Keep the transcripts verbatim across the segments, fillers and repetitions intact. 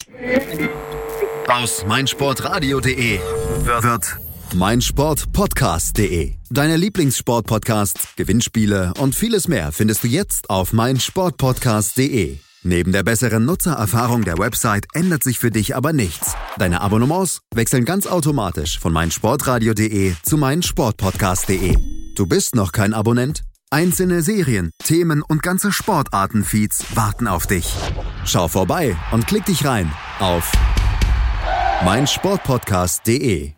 Aus meinsportradio punkt de wird meinsportpodcast punkt de. Deine Lieblingssportpodcasts, Gewinnspiele und vieles mehr findest du jetzt auf meinsportpodcast punkt de. Neben der besseren Nutzererfahrung der Website ändert sich für dich aber nichts. Deine Abonnements wechseln ganz automatisch von meinsportradio punkt de zu meinsportpodcast punkt de. Du bist noch kein Abonnent? Einzelne Serien, Themen und ganze Sportarten-Feeds warten auf dich. Schau vorbei und klick dich rein auf meinsportpodcast punkt de.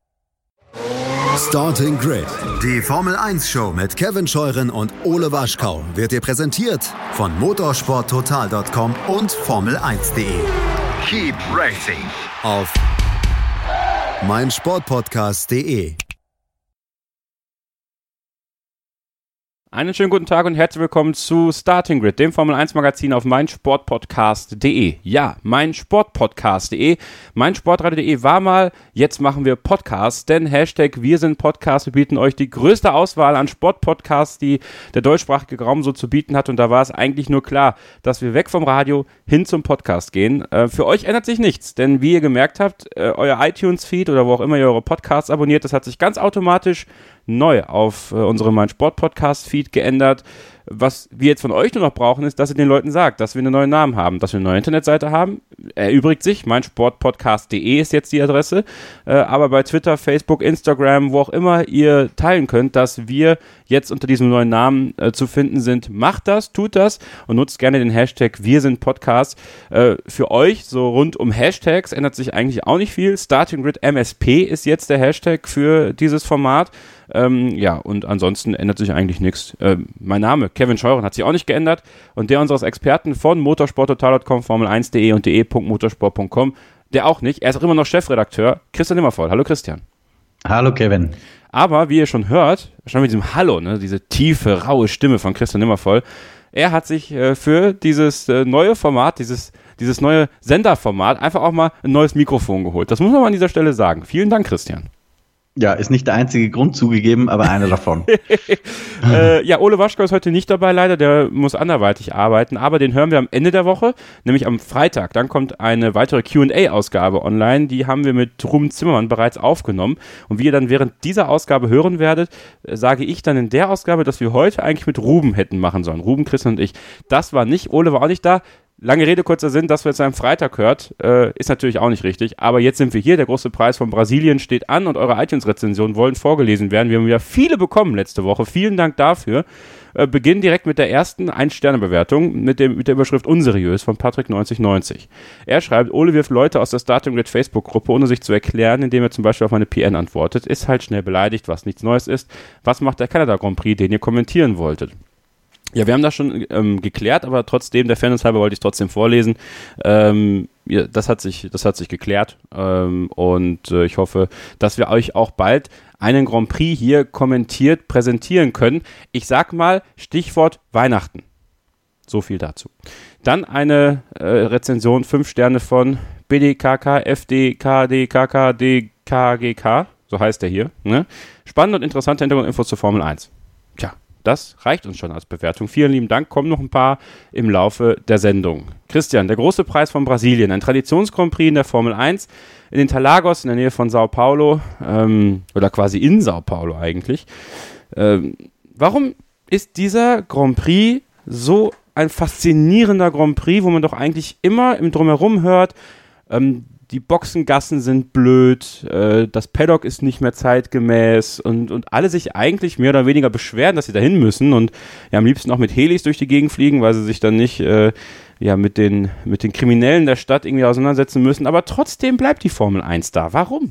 Starting Grid, die Formel eins Show mit Kevin Scheuren und Ole Waschkau wird dir präsentiert von motorsport total Punkt com und formel eins punkt de. Keep racing auf meinsportpodcast punkt de. Einen schönen guten Tag und herzlich willkommen zu Starting Grid, dem Formel eins Magazin auf meinsportpodcast punkt de. Ja, meinsportpodcast punkt de. meinsportradio punkt de war mal, jetzt machen wir Podcasts, denn Hashtag wir sind Podcast. Wir bieten euch die größte Auswahl an Sportpodcasts, die der deutschsprachige Raum so zu bieten hat, und da war es eigentlich nur klar, dass wir weg vom Radio hin zum Podcast gehen. Äh, für euch ändert sich nichts, denn wie ihr gemerkt habt, äh, euer iTunes-Feed oder wo auch immer ihr eure Podcasts abonniert, das hat sich ganz automatisch neu auf äh, unserem Meinsport-Podcast-Feed geändert. Was wir jetzt von euch nur noch brauchen, ist, dass ihr den Leuten sagt, dass wir einen neuen Namen haben, dass wir eine neue Internetseite haben. Erübrigt sich, meinsportpodcast punkt de ist jetzt die Adresse, äh, aber bei Twitter, Facebook, Instagram, wo auch immer ihr teilen könnt, dass wir jetzt unter diesem neuen Namen äh, zu finden sind. Macht das, tut das und nutzt gerne den Hashtag wir sind Podcast. Äh, für euch, so rund um Hashtags, ändert sich eigentlich auch nicht viel. Starting Grid M S P ist jetzt der Hashtag für dieses Format. Ähm, ja, und ansonsten ändert sich eigentlich nichts. Ähm, mein Name, Kevin Scheuren, hat sich auch nicht geändert, und der unseres Experten von motorsport total Punkt com, formel eins punkt de und de punkt motorsport punkt com, der auch nicht. Er ist auch immer noch Chefredakteur, Christian Nimmervoll. Hallo Christian. Hallo Kevin. Aber wie ihr schon hört, schon mit diesem Hallo, ne, diese tiefe, raue Stimme von Christian Nimmervoll, er hat sich äh, für dieses äh, neue Format, dieses, dieses neue Senderformat einfach auch mal ein neues Mikrofon geholt. Das muss man mal an dieser Stelle sagen. Vielen Dank, Christian. Ja, ist nicht der einzige Grund zugegeben, aber einer davon. äh, ja, Ole Waschkau ist heute nicht dabei, leider, der muss anderweitig arbeiten, aber den hören wir am Ende der Woche, nämlich am Freitag. Dann kommt eine weitere Q und A-Ausgabe online, die haben wir mit Ruben Zimmermann bereits aufgenommen, und wie ihr dann während dieser Ausgabe hören werdet, äh, sage ich dann in der Ausgabe, dass wir heute eigentlich mit Ruben hätten machen sollen. Ruben, Christian und ich. Das war nicht, Ole war auch nicht da. Lange Rede, kurzer Sinn, dass wir jetzt am Freitag hört, äh, ist natürlich auch nicht richtig, aber jetzt sind wir hier, der große Preis von Brasilien steht an und eure iTunes-Rezensionen wollen vorgelesen werden. Wir haben wieder viele bekommen letzte Woche, vielen Dank dafür. Äh, beginnen direkt mit der ersten Ein-Sterne-Bewertung mit, dem, mit der Überschrift Unseriös von Patrick neunzig neunzig. Er schreibt, Ole wirft Leute aus der Starting Grid Facebook-Gruppe, ohne sich zu erklären, indem er zum Beispiel auf eine P N antwortet, ist halt schnell beleidigt, was nichts Neues ist. Was macht der Kanada Grand Prix, den ihr kommentieren wolltet? Ja, wir haben das schon ähm, geklärt, aber trotzdem, der Fairness halber wollte ich trotzdem vorlesen. Ähm, ja, das hat sich, das hat sich geklärt, ähm, und äh, ich hoffe, dass wir euch auch bald einen Grand Prix hier kommentiert präsentieren können. Ich sag mal, Stichwort Weihnachten. So viel dazu. Dann eine äh, Rezension, fünf Sterne von B D K K F D K D K K D K G K, so heißt der hier. Ne? Spannende und interessante Hintergrundinfos zur Formel eins. Tja. Das reicht uns schon als Bewertung. Vielen lieben Dank. Kommen noch ein paar im Laufe der Sendung. Christian, der große Preis von Brasilien. Ein Traditions-Grand Prix in der Formel eins in Interlagos in der Nähe von Sao Paulo. Ähm, oder quasi in Sao Paulo eigentlich. Ähm, warum ist dieser Grand Prix so ein faszinierender Grand Prix, wo man doch eigentlich immer im Drumherum hört, ähm, die Boxengassen sind blöd, äh, das Paddock ist nicht mehr zeitgemäß, und, und alle sich eigentlich mehr oder weniger beschweren, dass sie dahin müssen und ja am liebsten auch mit Helis durch die Gegend fliegen, weil sie sich dann nicht äh, ja, mit den, mit den Kriminellen der Stadt irgendwie auseinandersetzen müssen. Aber trotzdem bleibt die Formel eins da. Warum?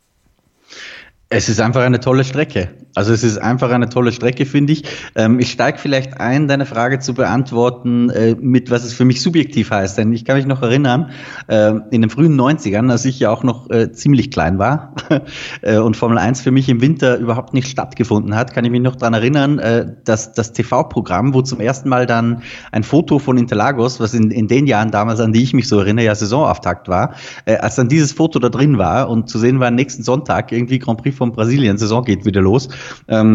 Es ist einfach eine tolle Strecke. Also es ist einfach eine tolle Strecke, finde ich. Ähm, ich steige vielleicht ein, deine Frage zu beantworten, äh, mit was es für mich subjektiv heißt. Denn ich kann mich noch erinnern, äh, in den frühen neunzigern, als ich ja auch noch äh, ziemlich klein war äh, und Formel eins für mich im Winter überhaupt nicht stattgefunden hat, kann ich mich noch daran erinnern, äh, dass das T V-Programm, wo zum ersten Mal dann ein Foto von Interlagos, was in, in den Jahren damals, an die ich mich so erinnere, ja Saisonauftakt war, äh, als dann dieses Foto da drin war und zu sehen war, nächsten Sonntag irgendwie Grand Prix von Brasilien, Saison geht wieder los, ähm,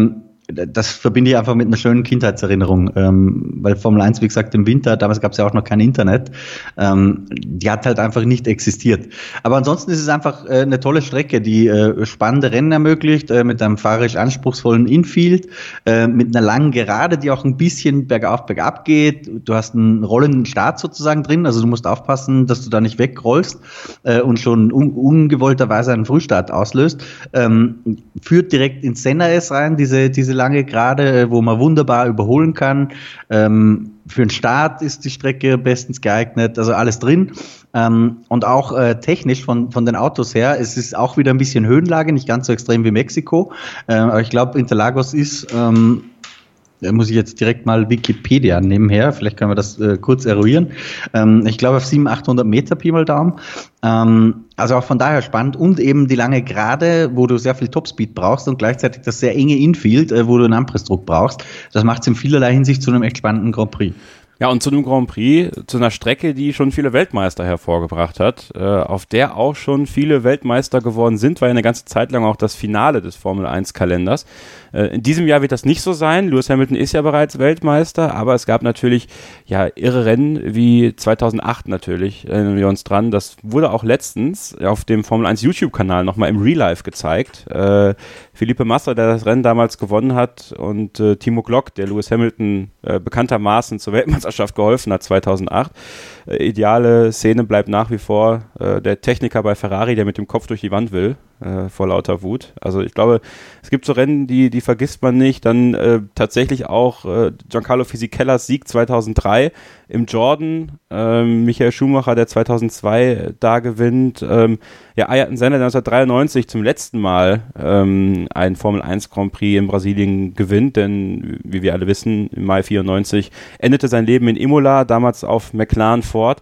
das verbinde ich einfach mit einer schönen Kindheitserinnerung, ähm, weil Formel eins, wie gesagt, im Winter, damals gab es ja auch noch kein Internet, ähm, die hat halt einfach nicht existiert. Aber ansonsten ist es einfach äh, eine tolle Strecke, die äh, spannende Rennen ermöglicht, äh, mit einem fahrerisch anspruchsvollen Infield, äh, mit einer langen Gerade, die auch ein bisschen bergauf, bergab geht. Du hast einen rollenden Start sozusagen drin, also du musst aufpassen, dass du da nicht wegrollst äh, und schon un- ungewollterweise einen Frühstart auslöst. Ähm, führt direkt ins Senna S rein, diese, diese lange Gerade, wo man wunderbar überholen kann. Ähm, für den Start ist die Strecke bestens geeignet, also alles drin. Ähm, und auch äh, technisch von, von den Autos her, es ist auch wieder ein bisschen Höhenlage, nicht ganz so extrem wie Mexiko. Ähm, aber ich glaube, Interlagos ist, ähm, da muss ich jetzt direkt mal Wikipedia nebenher, vielleicht können wir das äh, kurz eruieren. Ähm, ich glaube auf siebenhundert, achthundert Meter Pi mal Daumen. Ähm, also auch von daher spannend und eben die lange Gerade, wo du sehr viel Topspeed brauchst und gleichzeitig das sehr enge Infield, äh, wo du einen Anpressdruck brauchst. Das macht es in vielerlei Hinsicht zu einem echt spannenden Grand Prix. Ja, und zu einem Grand Prix, zu einer Strecke, die schon viele Weltmeister hervorgebracht hat, äh, auf der auch schon viele Weltmeister geworden sind, war ja eine ganze Zeit lang auch das Finale des Formel eins Kalenders. Äh, in diesem Jahr wird das nicht so sein. Lewis Hamilton ist ja bereits Weltmeister, aber es gab natürlich ja irre Rennen wie zweitausendacht natürlich, erinnern wir uns dran. Das wurde auch letztens auf dem Formel eins YouTube-Kanal nochmal im Real Life gezeigt. Äh, Felipe Massa, der das Rennen damals gewonnen hat, und äh, Timo Glock, der Lewis Hamilton äh, bekanntermaßen zur Weltmeisterschaft geholfen hat zweitausendacht. Äh, ideale Szene bleibt nach wie vor äh, der Techniker bei Ferrari, der mit dem Kopf durch die Wand will, äh, vor lauter Wut. Also ich glaube, es gibt so Rennen, die, die vergisst man nicht. Dann äh, tatsächlich auch äh, Giancarlo Fisichella's Sieg zweitausenddrei im Jordan, ähm, Michael Schumacher, der zweitausendzwei da gewinnt, ähm, ja, Ayrton Senna, der neunzehnhundertdreiundneunzig zum letzten Mal ähm, ein Formel eins Grand Prix in Brasilien gewinnt, denn wie wir alle wissen, im Mai vierundneunzig endete sein Leben in Imola, damals auf McLaren Ford.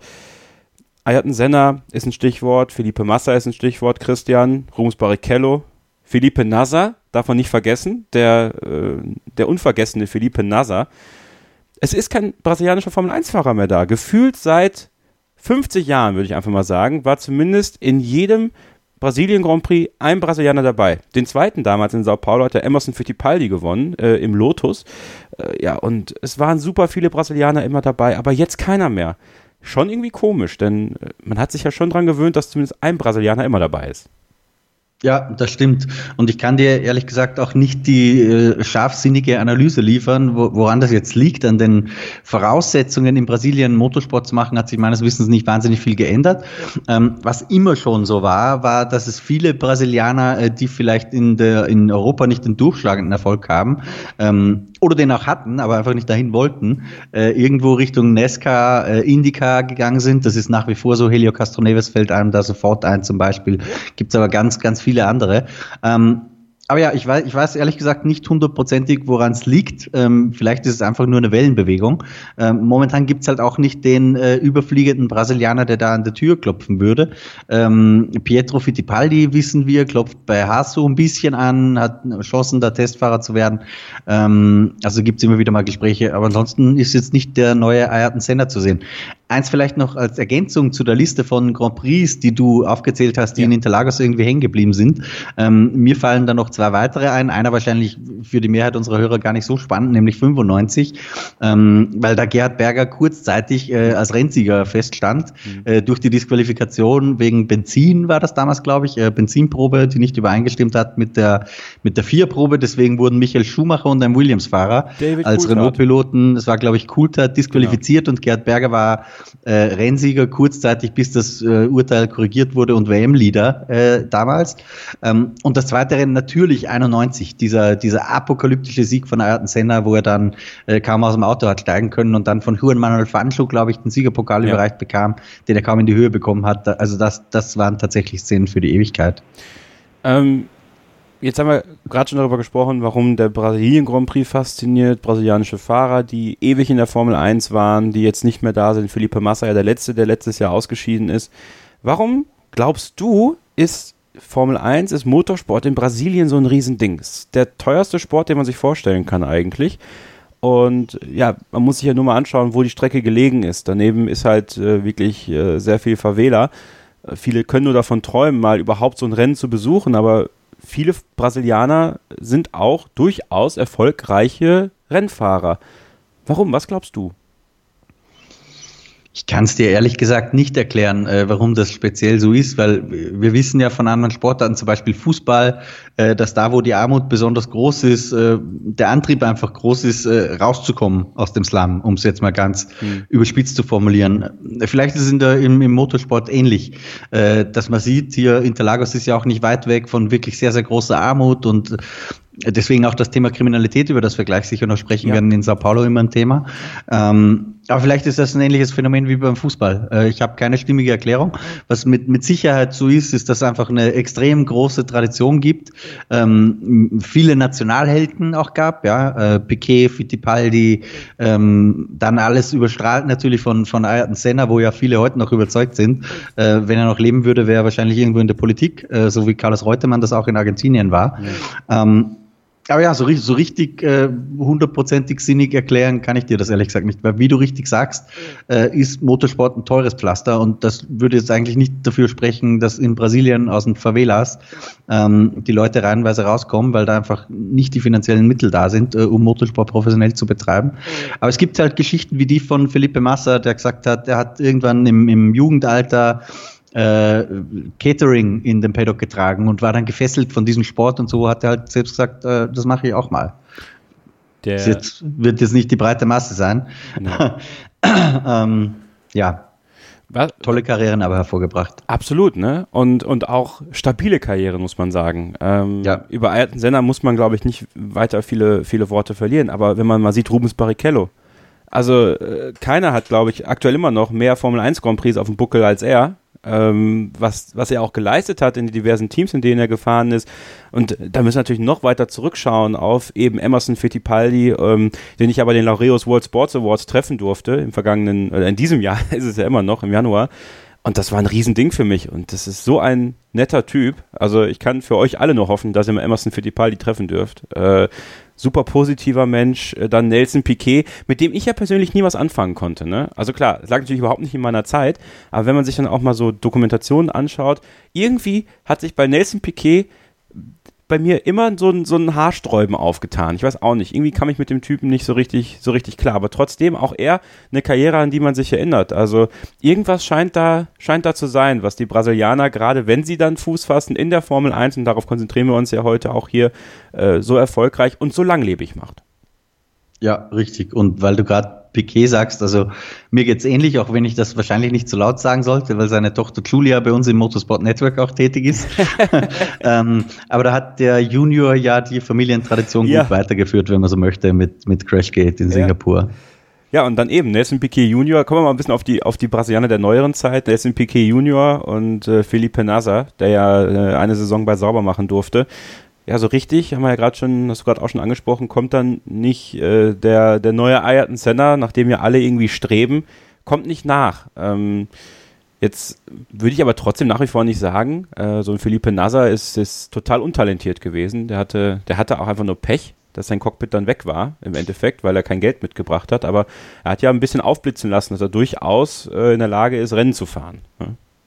Ayrton Senna ist ein Stichwort, Felipe Massa ist ein Stichwort, Christian, Rubens Barrichello, Felipe Nasr, darf man nicht vergessen, der, äh, der unvergessene Felipe Nasr. Es ist kein brasilianischer Formel eins Fahrer mehr da. Gefühlt seit fünfzig Jahren, würde ich einfach mal sagen, war zumindest in jedem Brasilien Grand Prix ein Brasilianer dabei. Den zweiten damals in Sao Paulo hat der Emerson Fittipaldi gewonnen, äh, im Lotus. Äh, ja, und es waren super viele Brasilianer immer dabei, aber jetzt keiner mehr. Schon irgendwie komisch, denn äh, man hat sich ja schon dran gewöhnt, dass zumindest ein Brasilianer immer dabei ist. Ja, das stimmt. Und ich kann dir ehrlich gesagt auch nicht die äh, scharfsinnige Analyse liefern, wo, woran das jetzt liegt. An den Voraussetzungen in Brasilien Motorsport zu machen, hat sich meines Wissens nicht wahnsinnig viel geändert. Ähm, was immer schon so war, war, dass es viele Brasilianer, äh, die vielleicht in der in Europa nicht den durchschlagenden Erfolg haben, ähm, oder den auch hatten, aber einfach nicht dahin wollten, äh, irgendwo Richtung NASCAR, äh, IndyCar gegangen sind. Das ist nach wie vor so. Helio Castroneves fällt einem da sofort ein zum Beispiel. Gibt's aber ganz, ganz viele andere. Ähm, aber ja, ich weiß, ich weiß ehrlich gesagt nicht hundertprozentig, woran es liegt. Ähm, vielleicht ist es einfach nur eine Wellenbewegung. Ähm, momentan gibt's halt auch nicht den äh, überfliegenden Brasilianer, der da an der Tür klopfen würde. Ähm, Pietro Fittipaldi, wissen wir, klopft bei Haas so ein bisschen an, hat Chancen, da Testfahrer zu werden. Ähm, also gibt's immer wieder mal Gespräche. Aber ansonsten ist jetzt nicht der neue Ayrton Senna zu sehen. Eins vielleicht noch als Ergänzung zu der Liste von Grand Prix, die du aufgezählt hast, die ja in Interlagos irgendwie hängen geblieben sind. Ähm, mir fallen da noch zwei weitere ein. Einer wahrscheinlich für die Mehrheit unserer Hörer gar nicht so spannend, nämlich fünfundneunzig, ähm, weil da Gerhard Berger kurzzeitig äh, als Rennsieger feststand. Mhm. Äh, durch die Disqualifikation wegen Benzin war das damals, glaube ich, äh, Benzinprobe, die nicht übereingestimmt hat mit der mit der Vierprobe. Deswegen wurden Michael Schumacher und ein Williams-Fahrer David als Renault-Piloten, das war, glaube ich, Coulthard, disqualifiziert, genau. Und Gerhard Berger war äh, Rennsieger kurzzeitig, bis das äh, Urteil korrigiert wurde und W M-Leader äh, damals. Ähm, und das zweite Rennen natürlich einundneunzig, dieser, dieser apokalyptische Sieg von Ayrton Senna, wo er dann äh, kaum aus dem Auto hat steigen können und dann von Juan Manuel Fangio, glaube ich, den Siegerpokal ja. überreicht bekam, den er kaum in die Höhe bekommen hat. Also das, das waren tatsächlich Szenen für die Ewigkeit. Ähm, jetzt haben wir gerade schon darüber gesprochen, warum der Brasilien Grand Prix fasziniert, brasilianische Fahrer, die ewig in der Formel eins waren, die jetzt nicht mehr da sind. Felipe Massa, ja der Letzte, der letztes Jahr ausgeschieden ist. Warum, glaubst du, ist Formel eins, ist Motorsport in Brasilien so ein Riesending? Das ist der teuerste Sport, den man sich vorstellen kann eigentlich. Und ja, man muss sich ja nur mal anschauen, wo die Strecke gelegen ist. Daneben ist halt äh, wirklich äh, sehr viel Favela. Äh, viele können nur davon träumen, mal überhaupt so ein Rennen zu besuchen, aber viele Brasilianer sind auch durchaus erfolgreiche Rennfahrer. Warum? Was glaubst du? Ich kann es dir ehrlich gesagt nicht erklären, äh, warum das speziell so ist, weil wir wissen ja von anderen Sportarten, zum Beispiel Fußball, äh, dass da, wo die Armut besonders groß ist, äh, der Antrieb einfach groß ist, äh, rauszukommen aus dem Slum, um es jetzt mal ganz mhm. überspitzt zu formulieren. Vielleicht ist es in der, im, im Motorsport ähnlich, äh, dass man sieht, hier Interlagos ist ja auch nicht weit weg von wirklich sehr, sehr großer Armut und deswegen auch das Thema Kriminalität, über das wir gleich sicher noch sprechen ja. werden, in Sao Paulo immer ein Thema. Ähm, aber vielleicht ist das ein ähnliches Phänomen wie beim Fußball. Äh, ich habe keine stimmige Erklärung. Was mit, mit Sicherheit so ist, ist, dass es einfach eine extrem große Tradition gibt. Ähm, viele Nationalhelden auch gab, ja, äh, Piquet, Fittipaldi, ähm, dann alles überstrahlt natürlich von, von Ayrton Senna, wo ja viele heute noch überzeugt sind. Äh, wenn er noch leben würde, wäre er wahrscheinlich irgendwo in der Politik, äh, so wie Carlos Reutemann das auch in Argentinien war. Ja. Ähm, Aber ja, so, so richtig äh, hundertprozentig sinnig erklären kann ich dir das ehrlich gesagt nicht. Weil wie du richtig sagst, äh, ist Motorsport ein teures Pflaster und das würde jetzt eigentlich nicht dafür sprechen, dass in Brasilien aus den Favelas ähm, die Leute reihenweise rauskommen, weil da einfach nicht die finanziellen Mittel da sind, äh, um Motorsport professionell zu betreiben. Aber es gibt halt Geschichten wie die von Felipe Massa, der gesagt hat, er hat irgendwann im, im Jugendalter Äh, Catering in den Paddock getragen und war dann gefesselt von diesem Sport und so hat er halt selbst gesagt, äh, das mache ich auch mal. Der das jetzt, wird jetzt nicht die breite Masse sein. Nee. ähm, ja, Was? Tolle Karrieren aber hervorgebracht. Absolut, ne? Und, und auch stabile Karrieren, muss man sagen. Ähm, ja. Über Ayrton Senna muss man, glaube ich, nicht weiter viele, viele Worte verlieren, aber wenn man mal sieht, Rubens Barrichello, also äh, keiner hat, glaube ich, aktuell immer noch mehr Formel eins Grand Prix auf dem Buckel als er. Ähm, was, was er auch geleistet hat in den diversen Teams, in denen er gefahren ist. Und da müssen wir natürlich noch weiter zurückschauen auf eben Emerson Fittipaldi, ähm, den ich aber den Laureus World Sports Awards treffen durfte im vergangenen, oder in diesem Jahr ist es ja immer noch, im Januar. Und das war ein Riesending für mich. Und das ist so ein netter Typ. Also ich kann für euch alle nur hoffen, dass ihr mal Emerson Fittipaldi treffen dürft. Äh, super positiver Mensch. Dann Nelson Piquet, mit dem ich ja persönlich nie was anfangen konnte. Ne? Also klar, es lag natürlich überhaupt nicht in meiner Zeit, aber wenn man sich dann auch mal so Dokumentationen anschaut, irgendwie hat sich bei Nelson Piquet bei mir immer so ein, so ein Haarsträuben aufgetan. Ich weiß auch nicht, irgendwie kam ich mit dem Typen nicht so richtig, so richtig klar, aber trotzdem auch er eine Karriere, an die man sich erinnert. Also irgendwas scheint da, scheint da zu sein, was die Brasilianer, gerade wenn sie dann Fuß fassen in der Formel eins, und darauf konzentrieren wir uns ja heute auch hier, äh, so erfolgreich und so langlebig macht. Ja, richtig. Und weil du gerade Piquet sagst, also mir geht's ähnlich, auch wenn ich das wahrscheinlich nicht so laut sagen sollte, weil seine Tochter Julia bei uns im Motorsport Network auch tätig ist. ähm, aber da hat der Junior ja die Familientradition ja. gut weitergeführt, wenn man so möchte, mit, mit Crashgate in ja. Singapur. Ja, und dann eben Nelson Piquet Junior, kommen wir mal ein bisschen auf die, auf die Brasilianer der neueren Zeit, Nelson Piquet Junior und äh, Felipe Nasr, der ja äh, eine Saison bei Sauber machen durfte. Ja, so richtig, haben wir ja gerade schon, hast du gerade auch schon angesprochen, kommt dann nicht äh, der, der neue Ayrton Senna, nach dem ja alle irgendwie streben, kommt nicht nach. Ähm, jetzt würde ich aber trotzdem nach wie vor nicht sagen, äh, so ein Felipe Nasr ist, ist total untalentiert gewesen. Der hatte, der hatte auch einfach nur Pech, dass sein Cockpit dann weg war, im Endeffekt, weil er kein Geld mitgebracht hat. Aber er hat ja ein bisschen aufblitzen lassen, dass er durchaus äh, in der Lage ist, Rennen zu fahren. Ja.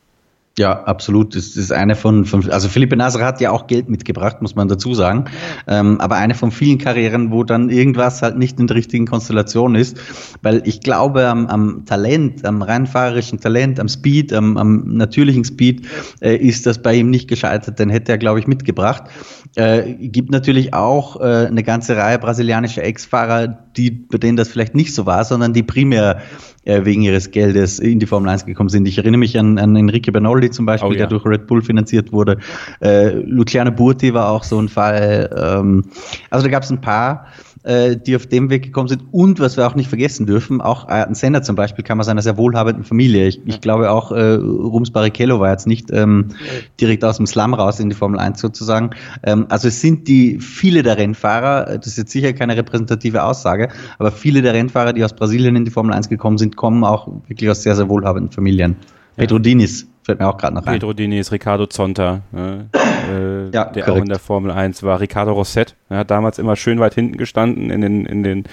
Ja, absolut. Das ist eine von, von, also Felipe Nasr hat ja auch Geld mitgebracht, muss man dazu sagen. Ähm, aber eine von vielen Karrieren, wo dann irgendwas halt nicht in der richtigen Konstellation ist. Weil ich glaube, am, am Talent, am reinfahrerischen Talent, am Speed, am, am natürlichen Speed, äh, ist das bei ihm nicht gescheitert. Den hätte er, glaube ich, mitgebracht. Äh, gibt natürlich auch äh, eine ganze Reihe brasilianischer Ex-Fahrer, die, bei denen das vielleicht nicht so war, sondern die primär äh, wegen ihres Geldes in die Formel eins gekommen sind. Ich erinnere mich an, an Enrique Bernoldi zum Beispiel, oh, ja. der durch Red Bull finanziert wurde. Äh, Luciano Burti war auch so ein Fall. Ähm, also da gab es ein paar, äh, die auf dem Weg gekommen sind. Und was wir auch nicht vergessen dürfen, auch Ayrton Senna zum Beispiel kam aus einer sehr wohlhabenden Familie. Ich, ich glaube auch, äh, Rubens Barrichello war jetzt nicht ähm, direkt aus dem Slum raus in die Formel eins sozusagen. Ähm, also es sind die viele der Rennfahrer, das ist jetzt sicher keine repräsentative Aussage, aber viele der Rennfahrer, die aus Brasilien in die Formel eins gekommen sind, kommen auch wirklich aus sehr, sehr wohlhabenden Familien. Ja. Pedro Diniz fällt mir auch gerade noch ein. Pedro Diniz, Ricardo Zonta, ne, äh, ja, der korrekt. Auch in der Formel eins war. Ricardo Rosset, er hat damals immer schön weit hinten gestanden in den, in den,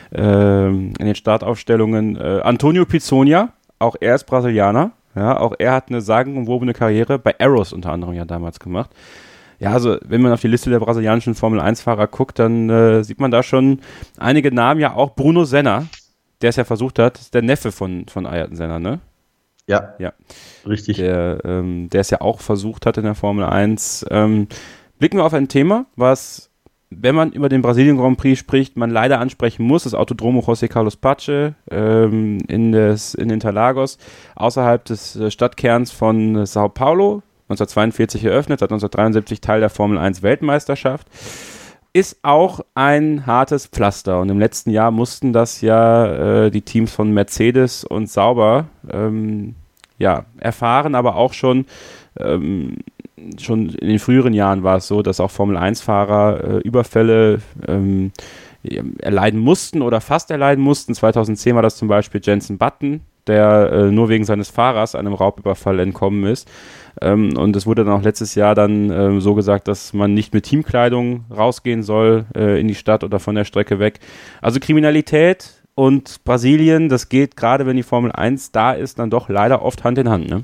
äh, in den Startaufstellungen. Äh, Antonio Pizzonia, auch er ist Brasilianer, ja, auch er hat eine sagenumwobene Karriere bei Arrows unter anderem ja damals gemacht. Ja, also wenn man auf die Liste der brasilianischen Formel eins Fahrer guckt, dann äh, sieht man da schon einige Namen, ja auch Bruno Senna, der es ja versucht hat, ist der Neffe von, von Ayrton Senna, ne? Ja, ja. richtig. Der, ähm, der es ja auch versucht hat in der Formel eins. Ähm, blicken wir auf ein Thema, was, wenn man über den Brasilien Grand Prix spricht, man leider ansprechen muss, das Autodromo José Carlos Pache ähm, in, des, in Interlagos, außerhalb des äh, Stadtkerns von Sao Paulo, neunzehnhundertzweiundvierzig eröffnet, seit neunzehnhundertdreiundsiebzig Teil der Formel eins Weltmeisterschaft, ist auch ein hartes Pflaster. Und im letzten Jahr mussten das ja äh, die Teams von Mercedes und Sauber ähm, ja, erfahren, aber auch schon, ähm, schon in den früheren Jahren war es so, dass auch Formel eins Fahrer äh, Überfälle ähm, erleiden mussten oder fast erleiden mussten. zweitausendzehn war das zum Beispiel Jenson Button, der äh, nur wegen seines Fahrers einem Raubüberfall entkommen ist. Ähm, und es wurde dann auch letztes Jahr dann ähm, so gesagt, dass man nicht mit Teamkleidung rausgehen soll äh, in die Stadt oder von der Strecke weg. Also Kriminalität und Brasilien, das geht gerade, wenn die Formel eins da ist, dann doch leider oft Hand in Hand, ne?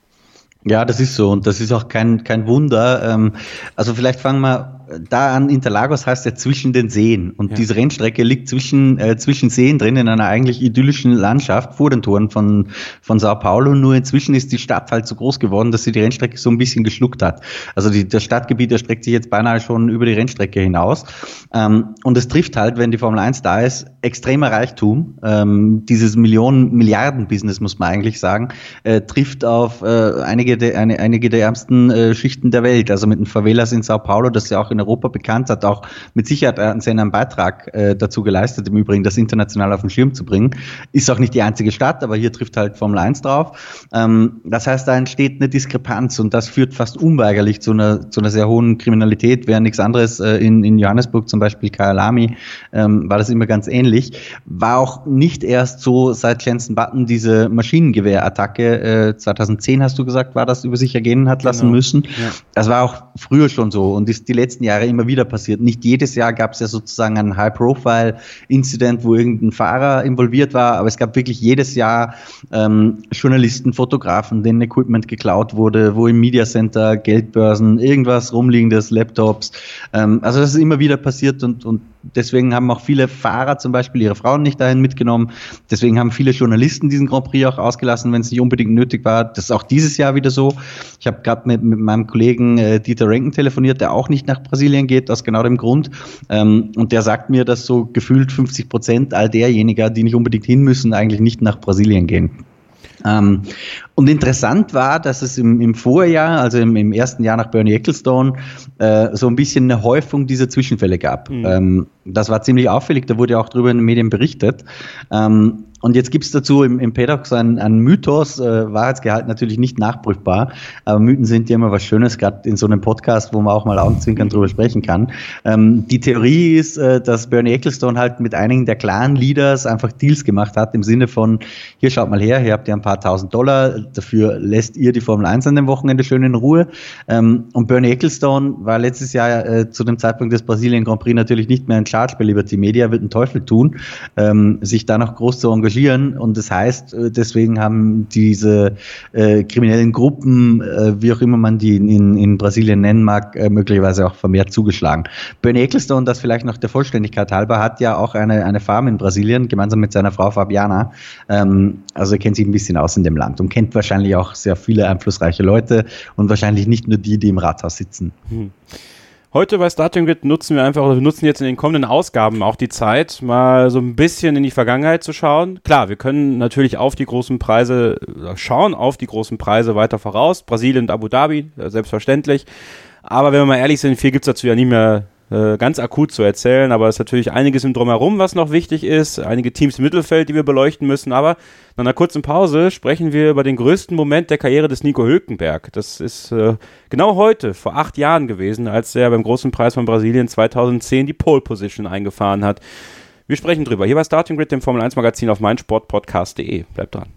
Ja, das ist so und das ist auch kein, kein Wunder. Ähm, also vielleicht fangen wir da an. Interlagos heißt ja zwischen den Seen und ja. diese Rennstrecke liegt zwischen, äh, zwischen Seen drin in einer eigentlich idyllischen Landschaft vor den Toren von, von Sao Paulo. Nur inzwischen ist die Stadt halt so groß geworden, dass sie die Rennstrecke so ein bisschen geschluckt hat. Also die, das Stadtgebiet erstreckt sich jetzt beinahe schon über die Rennstrecke hinaus. Ähm, und es trifft halt, wenn die Formel eins da ist, extremer Reichtum. Ähm, dieses Millionen-Milliarden-Business, muss man eigentlich sagen, äh, trifft auf äh, einige Der, eine, einige der ärmsten äh, Schichten der Welt, also mit den Favelas in Sao Paulo, das ja auch in Europa bekannt hat, auch mit Sicherheit einen Beitrag äh, dazu geleistet, im Übrigen das international auf den Schirm zu bringen. Ist auch nicht die einzige Stadt, aber hier trifft halt Formel eins drauf. Ähm, das heißt, da entsteht eine Diskrepanz und das führt fast unweigerlich zu einer, zu einer sehr hohen Kriminalität, während nichts anderes äh, in, in Johannesburg, zum Beispiel Kyalami, ähm, war das immer ganz ähnlich. War auch nicht erst so seit Jenson Button diese Maschinengewehrattacke äh, zweitausendzehn, hast du gesagt, war das, über sich ergehen hat lassen genau. müssen. Ja. Das war auch früher schon so und ist die letzten Jahre immer wieder passiert. Nicht jedes Jahr gab es ja sozusagen einen High-Profile-Incident, wo irgendein Fahrer involviert war, aber es gab wirklich jedes Jahr ähm, Journalisten, Fotografen, denen Equipment geklaut wurde, wo im Media Center, Geldbörsen, irgendwas rumliegendes, Laptops. Ähm, also das ist immer wieder passiert und, und deswegen haben auch viele Fahrer zum Beispiel ihre Frauen nicht dahin mitgenommen. Deswegen haben viele Journalisten diesen Grand Prix auch ausgelassen, wenn es nicht unbedingt nötig war. Das ist auch dieses Jahr wieder so. Ich habe gerade mit, mit meinem Kollegen äh, Dieter Renken telefoniert, der auch nicht nach Brasilien geht, aus genau dem Grund. Ähm, und der sagt mir, dass so gefühlt fünfzig Prozent all derjenigen, die nicht unbedingt hin müssen, eigentlich nicht nach Brasilien gehen. Ähm, und interessant war, dass es im, im Vorjahr, also im, im ersten Jahr nach Bernie Ecclestone, äh, so ein bisschen eine Häufung dieser Zwischenfälle gab. Mhm. Ähm, das war ziemlich auffällig, da wurde auch drüber in den Medien berichtet. Ähm, und jetzt gibt's dazu im, im Paddock so einen, einen Mythos, äh, Wahrheitsgehalt natürlich nicht nachprüfbar, aber Mythen sind ja immer was Schönes, gerade in so einem Podcast, wo man auch mal augenzwinkern drüber sprechen kann. Ähm, die Theorie ist, äh, dass Bernie Ecclestone halt mit einigen der klaren Leaders einfach Deals gemacht hat, im Sinne von, hier schaut mal her, hier habt ihr ein paar tausend Dollar, dafür lässt ihr die Formel eins an dem Wochenende schön in Ruhe. Ähm, und Bernie Ecclestone war letztes Jahr äh, zu dem Zeitpunkt des Brasilien Grand Prix natürlich nicht mehr in Charge bei Liberty Media, wird einen Teufel tun, ähm, sich da noch groß zu engagieren. Und das heißt, deswegen haben diese äh, kriminellen Gruppen, äh, wie auch immer man die in, in Brasilien nennen mag, äh, möglicherweise auch vermehrt zugeschlagen. Bernie Ecclestone, das vielleicht noch der Vollständigkeit halber, hat ja auch eine, eine Farm in Brasilien, gemeinsam mit seiner Frau Fabiana. Ähm, also er kennt sich ein bisschen aus in dem Land und kennt wahrscheinlich auch sehr viele einflussreiche Leute und wahrscheinlich nicht nur die, die im Rathaus sitzen. Hm. Heute bei Starting Grid nutzen wir einfach, oder wir nutzen jetzt in den kommenden Ausgaben auch die Zeit, mal so ein bisschen in die Vergangenheit zu schauen. Klar, wir können natürlich auf die großen Preise, schauen auf die großen Preise weiter voraus. Brasilien und Abu Dhabi, selbstverständlich. Aber wenn wir mal ehrlich sind, viel gibt's dazu ja nie mehr äh, ganz akut zu erzählen. Aber es ist natürlich einiges im Drumherum, was noch wichtig ist. Einige Teams im Mittelfeld, die wir beleuchten müssen. Aber nach einer kurzen Pause sprechen wir über den größten Moment der Karriere des Nico Hülkenberg. Das ist äh, genau heute, vor acht Jahren gewesen, als er beim großen Preis von Brasilien zweitausendzehn die Pole Position eingefahren hat. Wir sprechen drüber. Hier bei Starting Grid, dem Formel eins Magazin auf meinsportpodcast punkt de. Bleibt dran.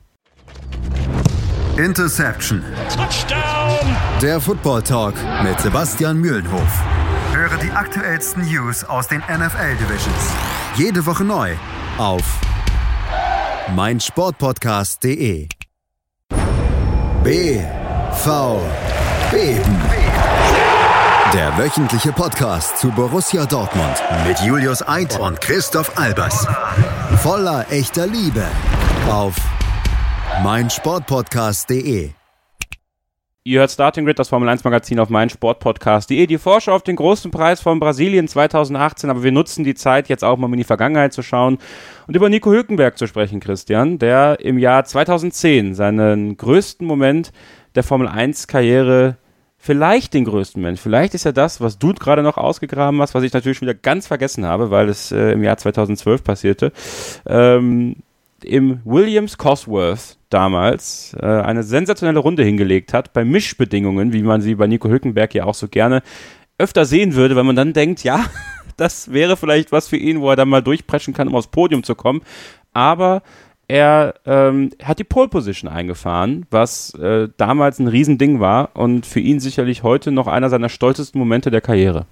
Interception. Touchdown. Der Football Talk mit Sebastian Mühlenhof. Höre die aktuellsten News aus den N F L Divisions. Jede Woche neu auf meinsportpodcast punkt de. B V Beben. Der wöchentliche Podcast zu Borussia Dortmund mit Julius Eid und Christoph Albers. Voller echter Liebe auf meinsportpodcast punkt de. Ihr hört Starting Grid, das Formel eins Magazin auf meinsportpodcast punkt de. Die Vorschau auf den großen Preis von Brasilien zweitausendachtzehn, aber wir nutzen die Zeit, jetzt auch mal in die Vergangenheit zu schauen und über Nico Hülkenberg zu sprechen, Christian, der im Jahr zweitausendzehn seinen größten Moment der Formel eins Karriere, vielleicht den größten Moment, vielleicht ist ja das, was du gerade noch ausgegraben hast, was ich natürlich wieder ganz vergessen habe, weil es äh, im Jahr zweitausendzwölf passierte, ähm, im Williams Cosworth damals äh, eine sensationelle Runde hingelegt hat, bei Mischbedingungen, wie man sie bei Nico Hülkenberg ja auch so gerne öfter sehen würde, weil man dann denkt, ja, das wäre vielleicht was für ihn, wo er dann mal durchpreschen kann, um aufs Podium zu kommen, aber er ähm, hat die Pole Position eingefahren, was äh, damals ein Riesending war und für ihn sicherlich heute noch einer seiner stolzesten Momente der Karriere.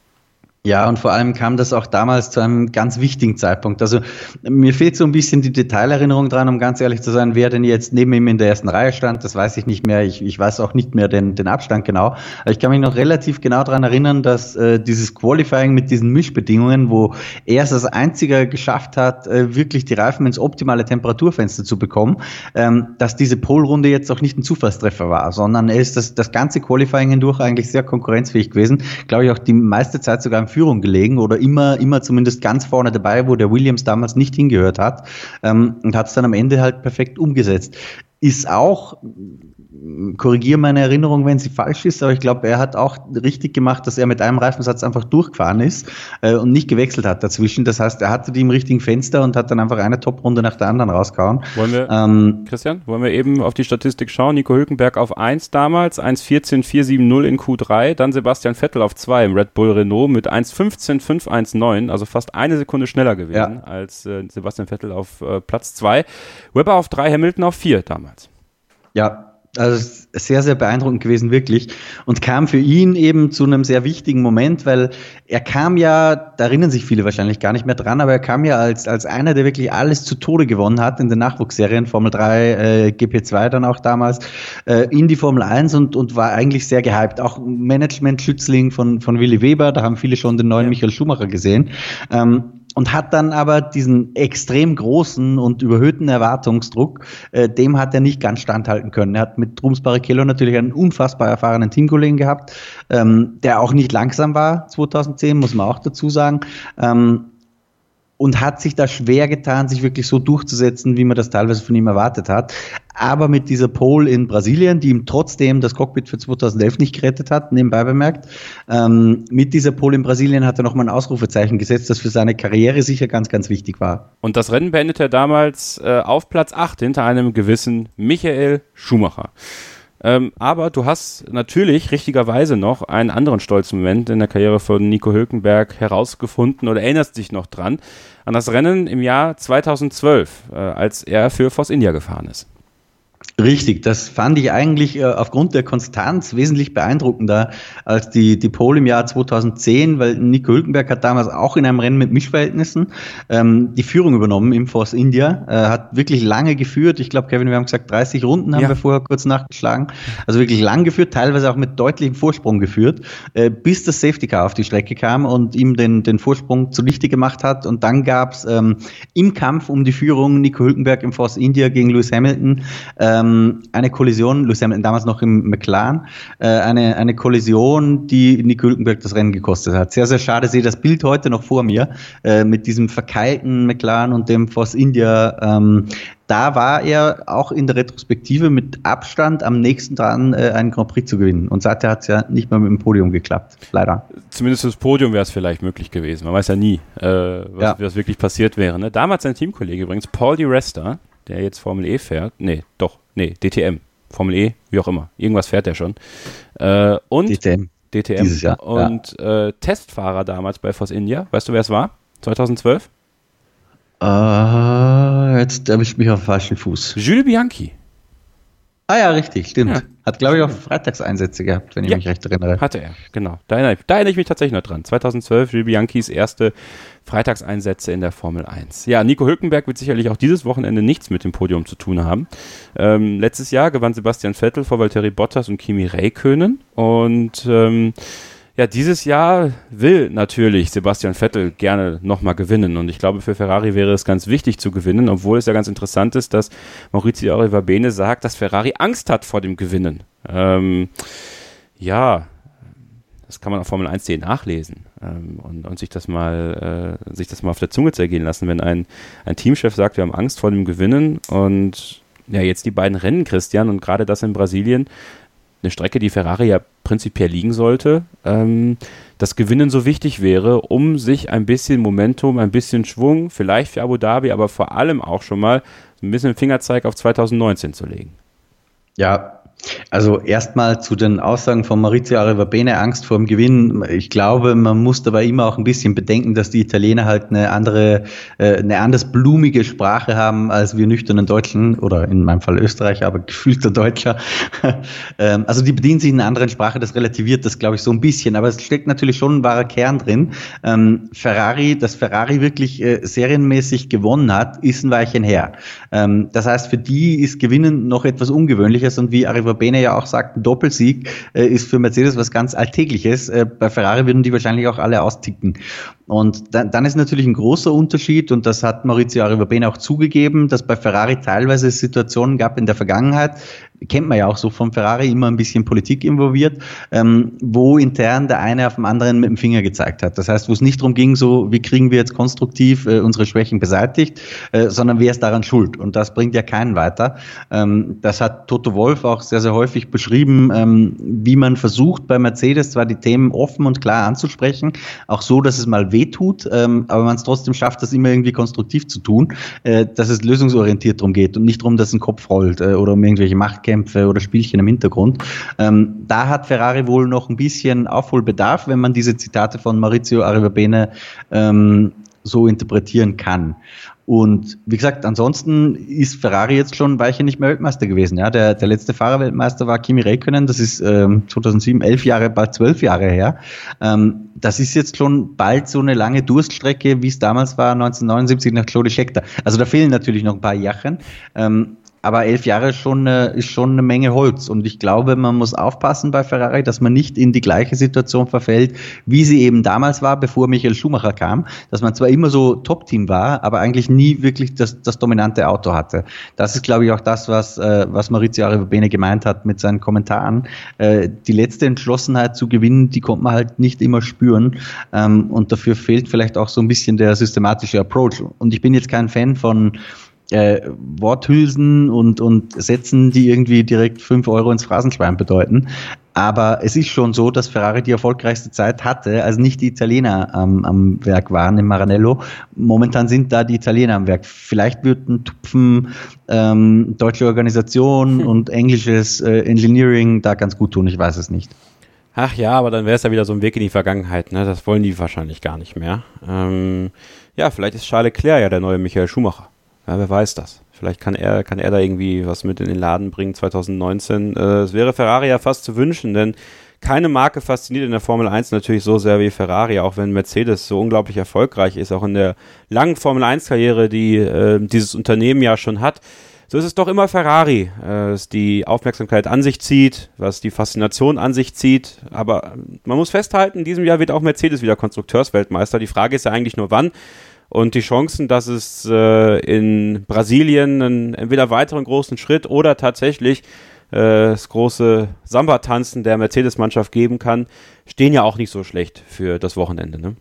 Ja, und vor allem kam das auch damals zu einem ganz wichtigen Zeitpunkt. Also mir fehlt so ein bisschen die Detailerinnerung dran, um ganz ehrlich zu sein, wer denn jetzt neben ihm in der ersten Reihe stand. Das weiß ich nicht mehr. Ich, ich weiß auch nicht mehr den, den Abstand genau. Aber ich kann mich noch relativ genau daran erinnern, dass äh, dieses Qualifying mit diesen Mischbedingungen, wo er es als einziger geschafft hat, äh, wirklich die Reifen ins optimale Temperaturfenster zu bekommen, ähm, dass diese Pole-Runde jetzt auch nicht ein Zufallstreffer war, sondern er ist das, das ganze Qualifying hindurch eigentlich sehr konkurrenzfähig gewesen. Glaube ich auch die meiste Zeit sogar im Führung gelegen oder immer immer zumindest ganz vorne dabei, wo der Williams damals nicht hingehört hat, ähm, und hat es dann am Ende halt perfekt umgesetzt. Ist auch, korrigiere meine Erinnerung, wenn sie falsch ist, aber ich glaube, er hat auch richtig gemacht, dass er mit einem Reifensatz einfach durchgefahren ist äh, und nicht gewechselt hat dazwischen. Das heißt, er hatte die im richtigen Fenster und hat dann einfach eine Top-Runde nach der anderen rausgehauen. Wollen wir, ähm, Christian, wollen wir eben auf die Statistik schauen? Nico Hülkenberg auf eins damals, eins vierzehn vier sieben null in Q drei, dann Sebastian Vettel auf zwei im Red Bull Renault mit eins fünfzehn fünf neunzehn, also fast eine Sekunde schneller gewesen ja. als äh, Sebastian Vettel auf äh, Platz zwei. Webber auf drei, Hamilton auf vier damals. Ja, also sehr, sehr beeindruckend gewesen, wirklich. Und kam für ihn eben zu einem sehr wichtigen Moment, weil er kam ja, da erinnern sich viele wahrscheinlich gar nicht mehr dran, aber er kam ja als als einer, der wirklich alles zu Tode gewonnen hat in den Nachwuchsserien, Formel drei, äh, G P zwei dann auch damals, äh, in die Formel eins und und war eigentlich sehr gehypt. Auch Management-Schützling von von Willi Weber, da haben viele schon den neuen ja. Michael Schumacher gesehen. Ähm, Und hat dann aber diesen extrem großen und überhöhten Erwartungsdruck, äh, dem hat er nicht ganz standhalten können. Er hat mit Rubens Barrichello natürlich einen unfassbar erfahrenen Teamkollegen gehabt, ähm, der auch nicht langsam war, zweitausendzehn, muss man auch dazu sagen. Ähm, und hat sich da schwer getan, sich wirklich so durchzusetzen, wie man das teilweise von ihm erwartet hat. Aber mit dieser Pole in Brasilien, die ihm trotzdem das Cockpit für zweitausendelf nicht gerettet hat, nebenbei bemerkt, ähm, mit dieser Pole in Brasilien hat er nochmal ein Ausrufezeichen gesetzt, das für seine Karriere sicher ganz, ganz wichtig war. Und das Rennen beendete er damals äh, auf Platz acht hinter einem gewissen Michael Schumacher. Ähm, aber du hast natürlich richtigerweise noch einen anderen stolzen Moment in der Karriere von Nico Hülkenberg herausgefunden oder erinnerst dich noch dran an das Rennen im Jahr zweitausendzwölf, äh, als er für Force India gefahren ist. Richtig, das fand ich eigentlich äh, aufgrund der Konstanz wesentlich beeindruckender als die, die Pole im Jahr zweitausendzehn, weil Nico Hülkenberg hat damals auch in einem Rennen mit Mischverhältnissen ähm, die Führung übernommen im Force India, äh, hat wirklich lange geführt. Ich glaube, Kevin, wir haben gesagt, dreißig Runden haben ja. wir vorher kurz nachgeschlagen. Also wirklich lang geführt, teilweise auch mit deutlichem Vorsprung geführt, äh, bis das Safety Car auf die Strecke kam und ihm den, den Vorsprung zunichte gemacht hat. Und dann gab es ähm, im Kampf um die Führung Nico Hülkenberg im Force India gegen Lewis Hamilton ähm, eine Kollision, Lewis Hamilton damals noch im McLaren, äh, eine, eine Kollision, die Nico Hülkenberg das Rennen gekostet hat. Sehr, sehr schade, sehe das Bild heute noch vor mir, äh, mit diesem verkeilten McLaren und dem Force India. Ähm, da war er auch in der Retrospektive mit Abstand am nächsten dran, äh, einen Grand Prix zu gewinnen. Und seither hat es ja nicht mehr mit dem Podium geklappt, leider. Zumindest das Podium wäre es vielleicht möglich gewesen. Man weiß ja nie, äh, was, ja. was wirklich passiert wäre. Ne? Damals sein Teamkollege übrigens, Paul Di Resta, der jetzt Formel E fährt. Nee, doch, nee, D T M. Formel E, wie auch immer. Irgendwas fährt er schon. Äh, und D T M. D T M. Dieses Jahr. Und ja. äh, Testfahrer damals bei Force India. Weißt du, wer es war? zweitausendzwölf? Uh, jetzt erwischt mich auf den falschen Fuß. Jules Bianchi. Ah ja, richtig, stimmt. Ja. Hat, glaube ich, auch Freitagseinsätze gehabt, wenn ich ja, mich recht erinnere. Hatte er, genau. Da erinnere, ich, da erinnere ich mich tatsächlich noch dran. zweitausendzwölf, Jules Bianchis erste Freitagseinsätze in der Formel eins. Ja, Nico Hülkenberg wird sicherlich auch dieses Wochenende nichts mit dem Podium zu tun haben. Ähm, letztes Jahr gewann Sebastian Vettel vor Valtteri Bottas und Kimi Räikkönen und ähm, Ja, dieses Jahr will natürlich Sebastian Vettel gerne nochmal gewinnen und ich glaube, für Ferrari wäre es ganz wichtig zu gewinnen, obwohl es ja ganz interessant ist, dass Maurizio Arrivabene sagt, dass Ferrari Angst hat vor dem Gewinnen. Ähm, ja, das kann man auf Formel eins punkt de nachlesen ähm, und, und sich das mal äh, sich das mal auf der Zunge zergehen lassen, wenn ein, ein Teamchef sagt, wir haben Angst vor dem Gewinnen und ja, jetzt die beiden Rennen, Christian, und gerade das in Brasilien, eine Strecke, die Ferrari ja prinzipiell liegen sollte, ähm, das Gewinnen so wichtig wäre, um sich ein bisschen Momentum, ein bisschen Schwung, vielleicht für Abu Dhabi, aber vor allem auch schon mal ein bisschen Fingerzeig auf zwanzig neunzehn zu legen. Ja, also erstmal zu den Aussagen von Maurizio Arrivabene, Angst vor dem Gewinn. Ich glaube, man muss dabei immer auch ein bisschen bedenken, dass die Italiener halt eine andere, äh, eine anders blumige Sprache haben als wir nüchternen Deutschen oder in meinem Fall Österreicher, aber gefühlter Deutscher. ähm, also die bedienen sich in einer anderen Sprache, das relativiert das, glaube ich, so ein bisschen. Aber es steckt natürlich schon ein wahrer Kern drin. Ähm, Ferrari, dass Ferrari wirklich äh, serienmäßig gewonnen hat, ist ein Weilchen her. Ähm, das heißt, für die ist Gewinnen noch etwas Ungewöhnliches und wie Arrivabene Bene ja auch sagt, ein Doppelsieg äh, ist für Mercedes was ganz Alltägliches. Äh, bei Ferrari würden die wahrscheinlich auch alle austicken. Und dann, dann ist natürlich ein großer Unterschied, und das hat Maurizio Arrivabene auch zugegeben, dass bei Ferrari teilweise Situationen gab in der Vergangenheit, kennt man ja auch so von Ferrari, immer ein bisschen Politik involviert, ähm, wo intern der eine auf dem anderen mit dem Finger gezeigt hat. Das heißt, wo es nicht darum ging, so wie kriegen wir jetzt konstruktiv äh, unsere Schwächen beseitigt, äh, sondern wer ist daran schuld? Und das bringt ja keinen weiter. Ähm, das hat Toto Wolff auch sehr, sehr häufig beschrieben, ähm, wie man versucht bei Mercedes zwar die Themen offen und klar anzusprechen, auch so, dass es mal wehtut, ähm, aber man es trotzdem schafft, das immer irgendwie konstruktiv zu tun, äh, dass es lösungsorientiert darum geht und nicht darum, dass ein Kopf rollt äh, oder um irgendwelche Machtkämpfe oder Spielchen im Hintergrund. Ähm, da hat Ferrari wohl noch ein bisschen Aufholbedarf, wenn man diese Zitate von Maurizio Arrivabene ähm, so interpretieren kann. Und wie gesagt, ansonsten ist Ferrari jetzt schon ein Weilchen nicht mehr Weltmeister gewesen. Ja, der, der letzte Fahrerweltmeister war Kimi Räikkönen, das ist ähm, zweitausendsieben, elf Jahre, bald zwölf Jahre her. Ähm, das ist jetzt schon bald so eine lange Durststrecke, wie es damals war, neunzehnhundertneunundsiebzig nach Claude Scheckter. Also da fehlen natürlich noch ein paar Jahren. Ähm, Aber elf Jahre ist schon, ist schon eine Menge Holz. Und ich glaube, man muss aufpassen bei Ferrari, dass man nicht in die gleiche Situation verfällt, wie sie eben damals war, bevor Michael Schumacher kam. Dass man zwar immer so Top-Team war, aber eigentlich nie wirklich das, das dominante Auto hatte. Das ist, glaube ich, auch das, was, was Maurizio Arrivabene gemeint hat mit seinen Kommentaren. Die letzte Entschlossenheit zu gewinnen, die konnte man halt nicht immer spüren. Und dafür fehlt vielleicht auch so ein bisschen der systematische Approach. Und ich bin jetzt kein Fan von Äh, Worthülsen und, und Sätzen, die irgendwie direkt fünf Euro ins Phrasenschwein bedeuten. Aber es ist schon so, dass Ferrari die erfolgreichste Zeit hatte, als nicht die Italiener am, am Werk waren im Maranello. Momentan sind da die Italiener am Werk. Vielleicht wird ein Tupfen ähm, deutsche Organisation hm. und englisches äh, Engineering da ganz gut tun. Ich weiß es nicht. Ach ja, aber dann wäre es ja wieder so ein Weg in die Vergangenheit. Ne? Das wollen die wahrscheinlich gar nicht mehr. Ähm, ja, vielleicht ist Charles Leclerc ja der neue Michael Schumacher. Ja, wer weiß das. Vielleicht kann er, kann er da irgendwie was mit in den Laden bringen zwanzig neunzehn. Äh, es wäre Ferrari ja fast zu wünschen, denn keine Marke fasziniert in der Formel eins natürlich so sehr wie Ferrari, auch wenn Mercedes so unglaublich erfolgreich ist, auch in der langen Formel eins Karriere, die äh, dieses Unternehmen ja schon hat. So ist es doch immer Ferrari, äh, das die Aufmerksamkeit an sich zieht, was die Faszination an sich zieht. Aber man muss festhalten, in diesem Jahr wird auch Mercedes wieder Konstrukteursweltmeister. Die Frage ist ja eigentlich nur wann. Und die Chancen, dass es äh, in Brasilien einen entweder weiteren großen Schritt oder tatsächlich äh, das große Samba-Tanzen der Mercedes-Mannschaft geben kann, stehen ja auch nicht so schlecht für das Wochenende. Ne?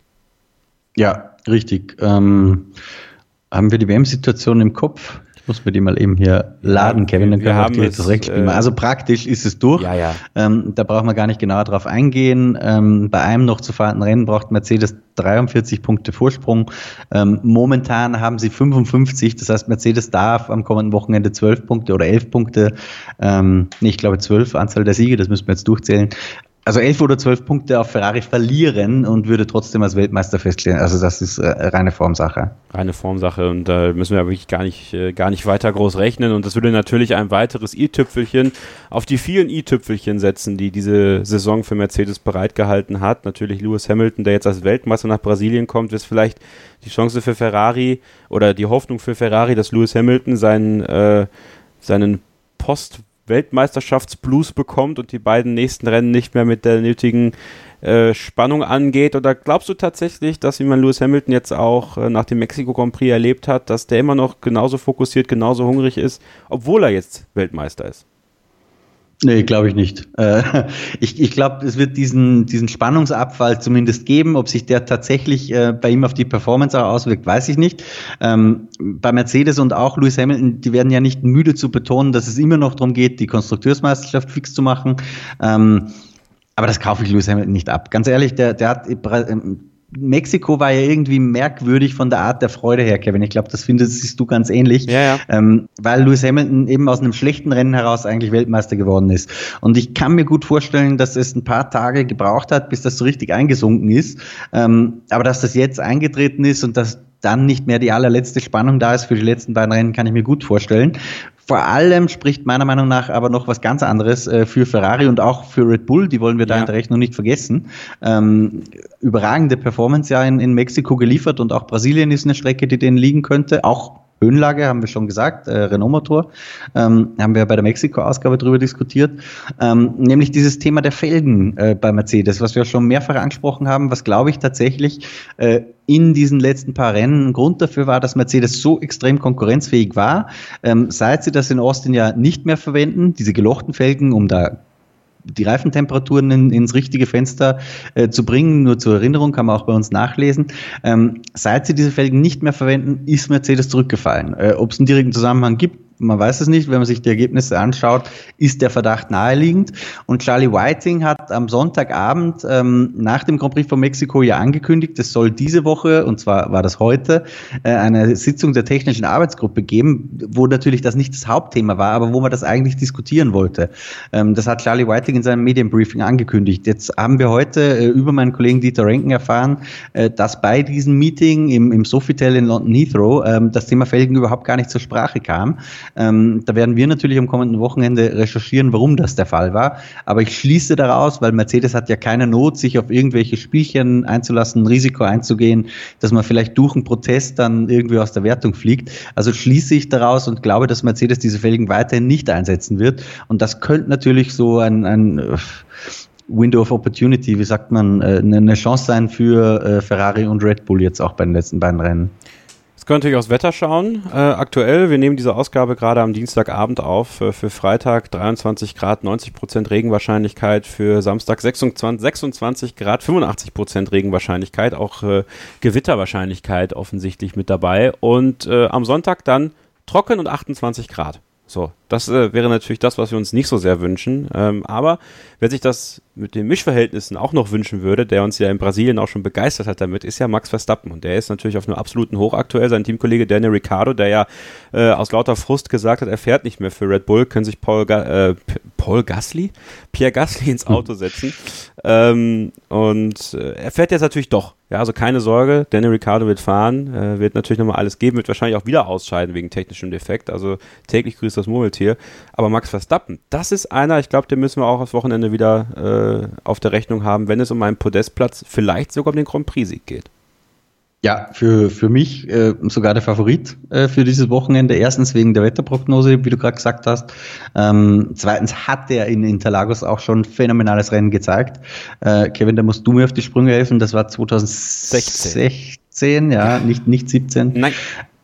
Ja, richtig. Ähm, haben wir die W M-Situation im Kopf? Ich muss mir die mal eben hier laden, Kevin, dann können wir, wir das direkt spielen. Äh, also praktisch ist es durch. Ja, ja. Ähm, da braucht man gar nicht genauer drauf eingehen. Ähm, bei einem noch zu fahrenden Rennen braucht Mercedes dreiundvierzig Punkte Vorsprung. Ähm, momentan haben sie fünfundfünfzig, das heißt Mercedes darf am kommenden Wochenende zwölf Punkte oder elf Punkte, ähm, nee, ich glaube zwölf, Anzahl der Siege, das müssen wir jetzt durchzählen. Also elf oder zwölf Punkte auf Ferrari verlieren und würde trotzdem als Weltmeister feststehen. Also das ist äh, reine Formsache. Reine Formsache und da äh, müssen wir wirklich gar nicht, äh, gar nicht weiter groß rechnen. Und das würde natürlich ein weiteres i-Tüpfelchen auf die vielen i-Tüpfelchen setzen, die diese Saison für Mercedes bereitgehalten hat. Natürlich Lewis Hamilton, der jetzt als Weltmeister nach Brasilien kommt, ist vielleicht die Chance für Ferrari oder die Hoffnung für Ferrari, dass Lewis Hamilton seinen, äh, seinen Post Weltmeisterschaftsblues bekommt und die beiden nächsten Rennen nicht mehr mit der nötigen äh, Spannung angeht? Oder glaubst du tatsächlich, dass, wie man Lewis Hamilton jetzt auch äh, nach dem Mexiko Grand Prix erlebt hat, dass der immer noch genauso fokussiert, genauso hungrig ist, obwohl er jetzt Weltmeister ist? Nee, glaube ich nicht. Äh, ich ich glaube, es wird diesen, diesen Spannungsabfall zumindest geben. Ob sich der tatsächlich äh, bei ihm auf die Performance auch auswirkt, weiß ich nicht. Ähm, bei Mercedes und auch Lewis Hamilton, die werden ja nicht müde zu betonen, dass es immer noch darum geht, die Konstrukteursmeisterschaft fix zu machen. Ähm, aber das kaufe ich Lewis Hamilton nicht ab. Ganz ehrlich, der, der hat... Mexiko war ja irgendwie merkwürdig von der Art der Freude her, Kevin. Ich glaube, das findest siehst du ganz ähnlich, ja, ja. Ähm, weil Lewis Hamilton eben aus einem schlechten Rennen heraus eigentlich Weltmeister geworden ist. Und ich kann mir gut vorstellen, dass es ein paar Tage gebraucht hat, bis das so richtig eingesunken ist. Ähm, aber dass das jetzt eingetreten ist und dass dann nicht mehr die allerletzte Spannung da ist für die letzten beiden Rennen, kann ich mir gut vorstellen. Vor allem spricht meiner Meinung nach aber noch was ganz anderes äh, für Ferrari und auch für Red Bull, die wollen wir da ja in der Rechnung nicht vergessen. Ähm, überragende Performance ja in, in Mexiko geliefert und auch Brasilien ist eine Strecke, die denen liegen könnte, auch Höhenlage, haben wir schon gesagt, äh, Renault-Motor, ähm, haben wir bei der Mexiko-Ausgabe drüber diskutiert, ähm, nämlich dieses Thema der Felgen äh, bei Mercedes, was wir schon mehrfach angesprochen haben, was glaube ich tatsächlich äh, in diesen letzten paar Rennen ein Grund dafür war, dass Mercedes so extrem konkurrenzfähig war, ähm, seit sie das in Austin ja nicht mehr verwenden, diese gelochten Felgen, um da die Reifentemperaturen in, ins richtige Fenster äh, zu bringen. Nur zur Erinnerung, kann man auch bei uns nachlesen. Ähm, seit sie diese Felgen nicht mehr verwenden, ist Mercedes zurückgefallen. Äh, ob es einen direkten Zusammenhang gibt, man weiß es nicht. Wenn man sich die Ergebnisse anschaut, ist der Verdacht naheliegend. Und Charlie Whiting hat am Sonntagabend ähm, nach dem Grand Prix von Mexiko ja angekündigt, es soll diese Woche, und zwar war das heute, äh, eine Sitzung der technischen Arbeitsgruppe geben, wo natürlich das nicht das Hauptthema war, aber wo man das eigentlich diskutieren wollte. Ähm, das hat Charlie Whiting in seinem Medienbriefing angekündigt. Jetzt haben wir heute äh, über meinen Kollegen Dieter Renken erfahren, äh, dass bei diesem Meeting im, im Sofitel in London Heathrow äh, das Thema Felgen überhaupt gar nicht zur Sprache kam. Ähm, da werden wir natürlich am kommenden Wochenende recherchieren, warum das der Fall war. Aber ich schließe daraus, weil Mercedes hat ja keine Not, sich auf irgendwelche Spielchen einzulassen, ein Risiko einzugehen, dass man vielleicht durch einen Protest dann irgendwie aus der Wertung fliegt. Also schließe ich daraus und glaube, dass Mercedes diese Felgen weiterhin nicht einsetzen wird. Und das könnte natürlich so ein, ein Window of Opportunity, wie sagt man, eine Chance sein für Ferrari und Red Bull jetzt auch bei den letzten beiden Rennen. Jetzt können wir natürlich aufs Wetter schauen. Äh, aktuell, wir nehmen diese Ausgabe gerade am Dienstagabend auf, äh, für Freitag dreiundzwanzig Grad, neunzig Prozent Regenwahrscheinlichkeit, für Samstag sechsundzwanzig, sechsundzwanzig Grad, fünfundachtzig Prozent Regenwahrscheinlichkeit, auch äh, Gewitterwahrscheinlichkeit offensichtlich mit dabei und äh, am Sonntag dann trocken und achtundzwanzig Grad. So, das äh, wäre natürlich das, was wir uns nicht so sehr wünschen, ähm, aber wer sich das mit den Mischverhältnissen auch noch wünschen würde, der uns ja in Brasilien auch schon begeistert hat damit, ist ja Max Verstappen und der ist natürlich auf einem absoluten Hoch aktuell. Sein Teamkollege Daniel Ricciardo, der ja äh, aus lauter Frust gesagt hat, er fährt nicht mehr für Red Bull, können sich Paul, Ga- äh, P- Paul Gasly? Pierre Gasly ins Auto setzen ähm, und äh, er fährt jetzt natürlich doch. Ja, also keine Sorge, Daniel Ricciardo wird fahren, äh, wird natürlich nochmal alles geben, wird wahrscheinlich auch wieder ausscheiden wegen technischem Defekt, also täglich grüßt das Murmeltier. Aber Max Verstappen, das ist einer, ich glaube, den müssen wir auch aufs Wochenende wieder äh, auf der Rechnung haben, wenn es um einen Podestplatz, vielleicht sogar um den Grand Prix-Sieg geht. Ja, für, für mich äh, sogar der Favorit äh, für dieses Wochenende. Erstens wegen der Wetterprognose, wie du gerade gesagt hast. Ähm, zweitens hat er in Interlagos auch schon phänomenales Rennen gezeigt. Äh, Kevin, da musst du mir auf die Sprünge helfen. Das war zwanzig sechzehn, ja, nicht, nicht siebzehn. Nein.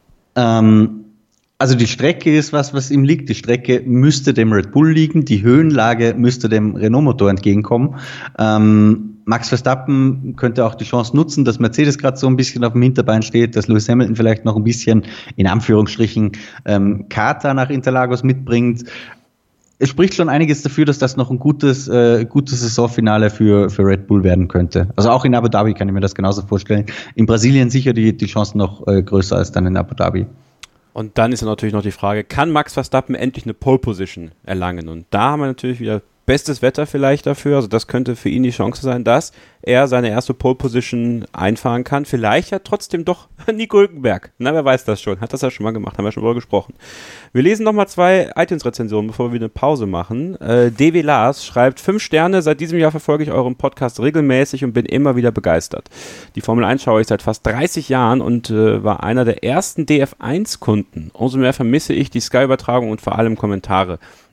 Ähm, Also die Strecke ist was, was ihm liegt. Die Strecke müsste dem Red Bull liegen. Die Höhenlage müsste dem Renault-Motor entgegenkommen. Ähm, Max Verstappen könnte auch die Chance nutzen, dass Mercedes gerade so ein bisschen auf dem Hinterbein steht, dass Lewis Hamilton vielleicht noch ein bisschen, in Anführungsstrichen, ähm, Kater nach Interlagos mitbringt. Es spricht schon einiges dafür, dass das noch ein gutes, äh, gutes Saisonfinale für, für Red Bull werden könnte. Also auch in Abu Dhabi kann ich mir das genauso vorstellen. In Brasilien sicher die, die Chance noch äh, größer als dann in Abu Dhabi. Und dann ist natürlich noch die Frage, kann Max Verstappen endlich eine Pole Position erlangen? Und da haben wir natürlich wieder bestes Wetter vielleicht dafür, also das könnte für ihn die Chance sein, dass er seine erste Pole Position einfahren kann. Vielleicht ja trotzdem doch Nico Hülkenberg. Na, wer weiß das schon. Hat das ja schon mal gemacht, haben wir schon drüber gesprochen. Wir lesen nochmal zwei iTunes-Rezensionen, bevor wir wieder eine Pause machen. Äh, D W Lars schreibt, fünf Sterne, seit diesem Jahr verfolge ich euren Podcast regelmäßig und bin immer wieder begeistert. Die Formel eins schaue ich seit fast dreißig Jahren und äh, war einer der ersten D F eins Kunden. Umso mehr vermisse ich die Sky-Übertragung und vor allem Kommentare.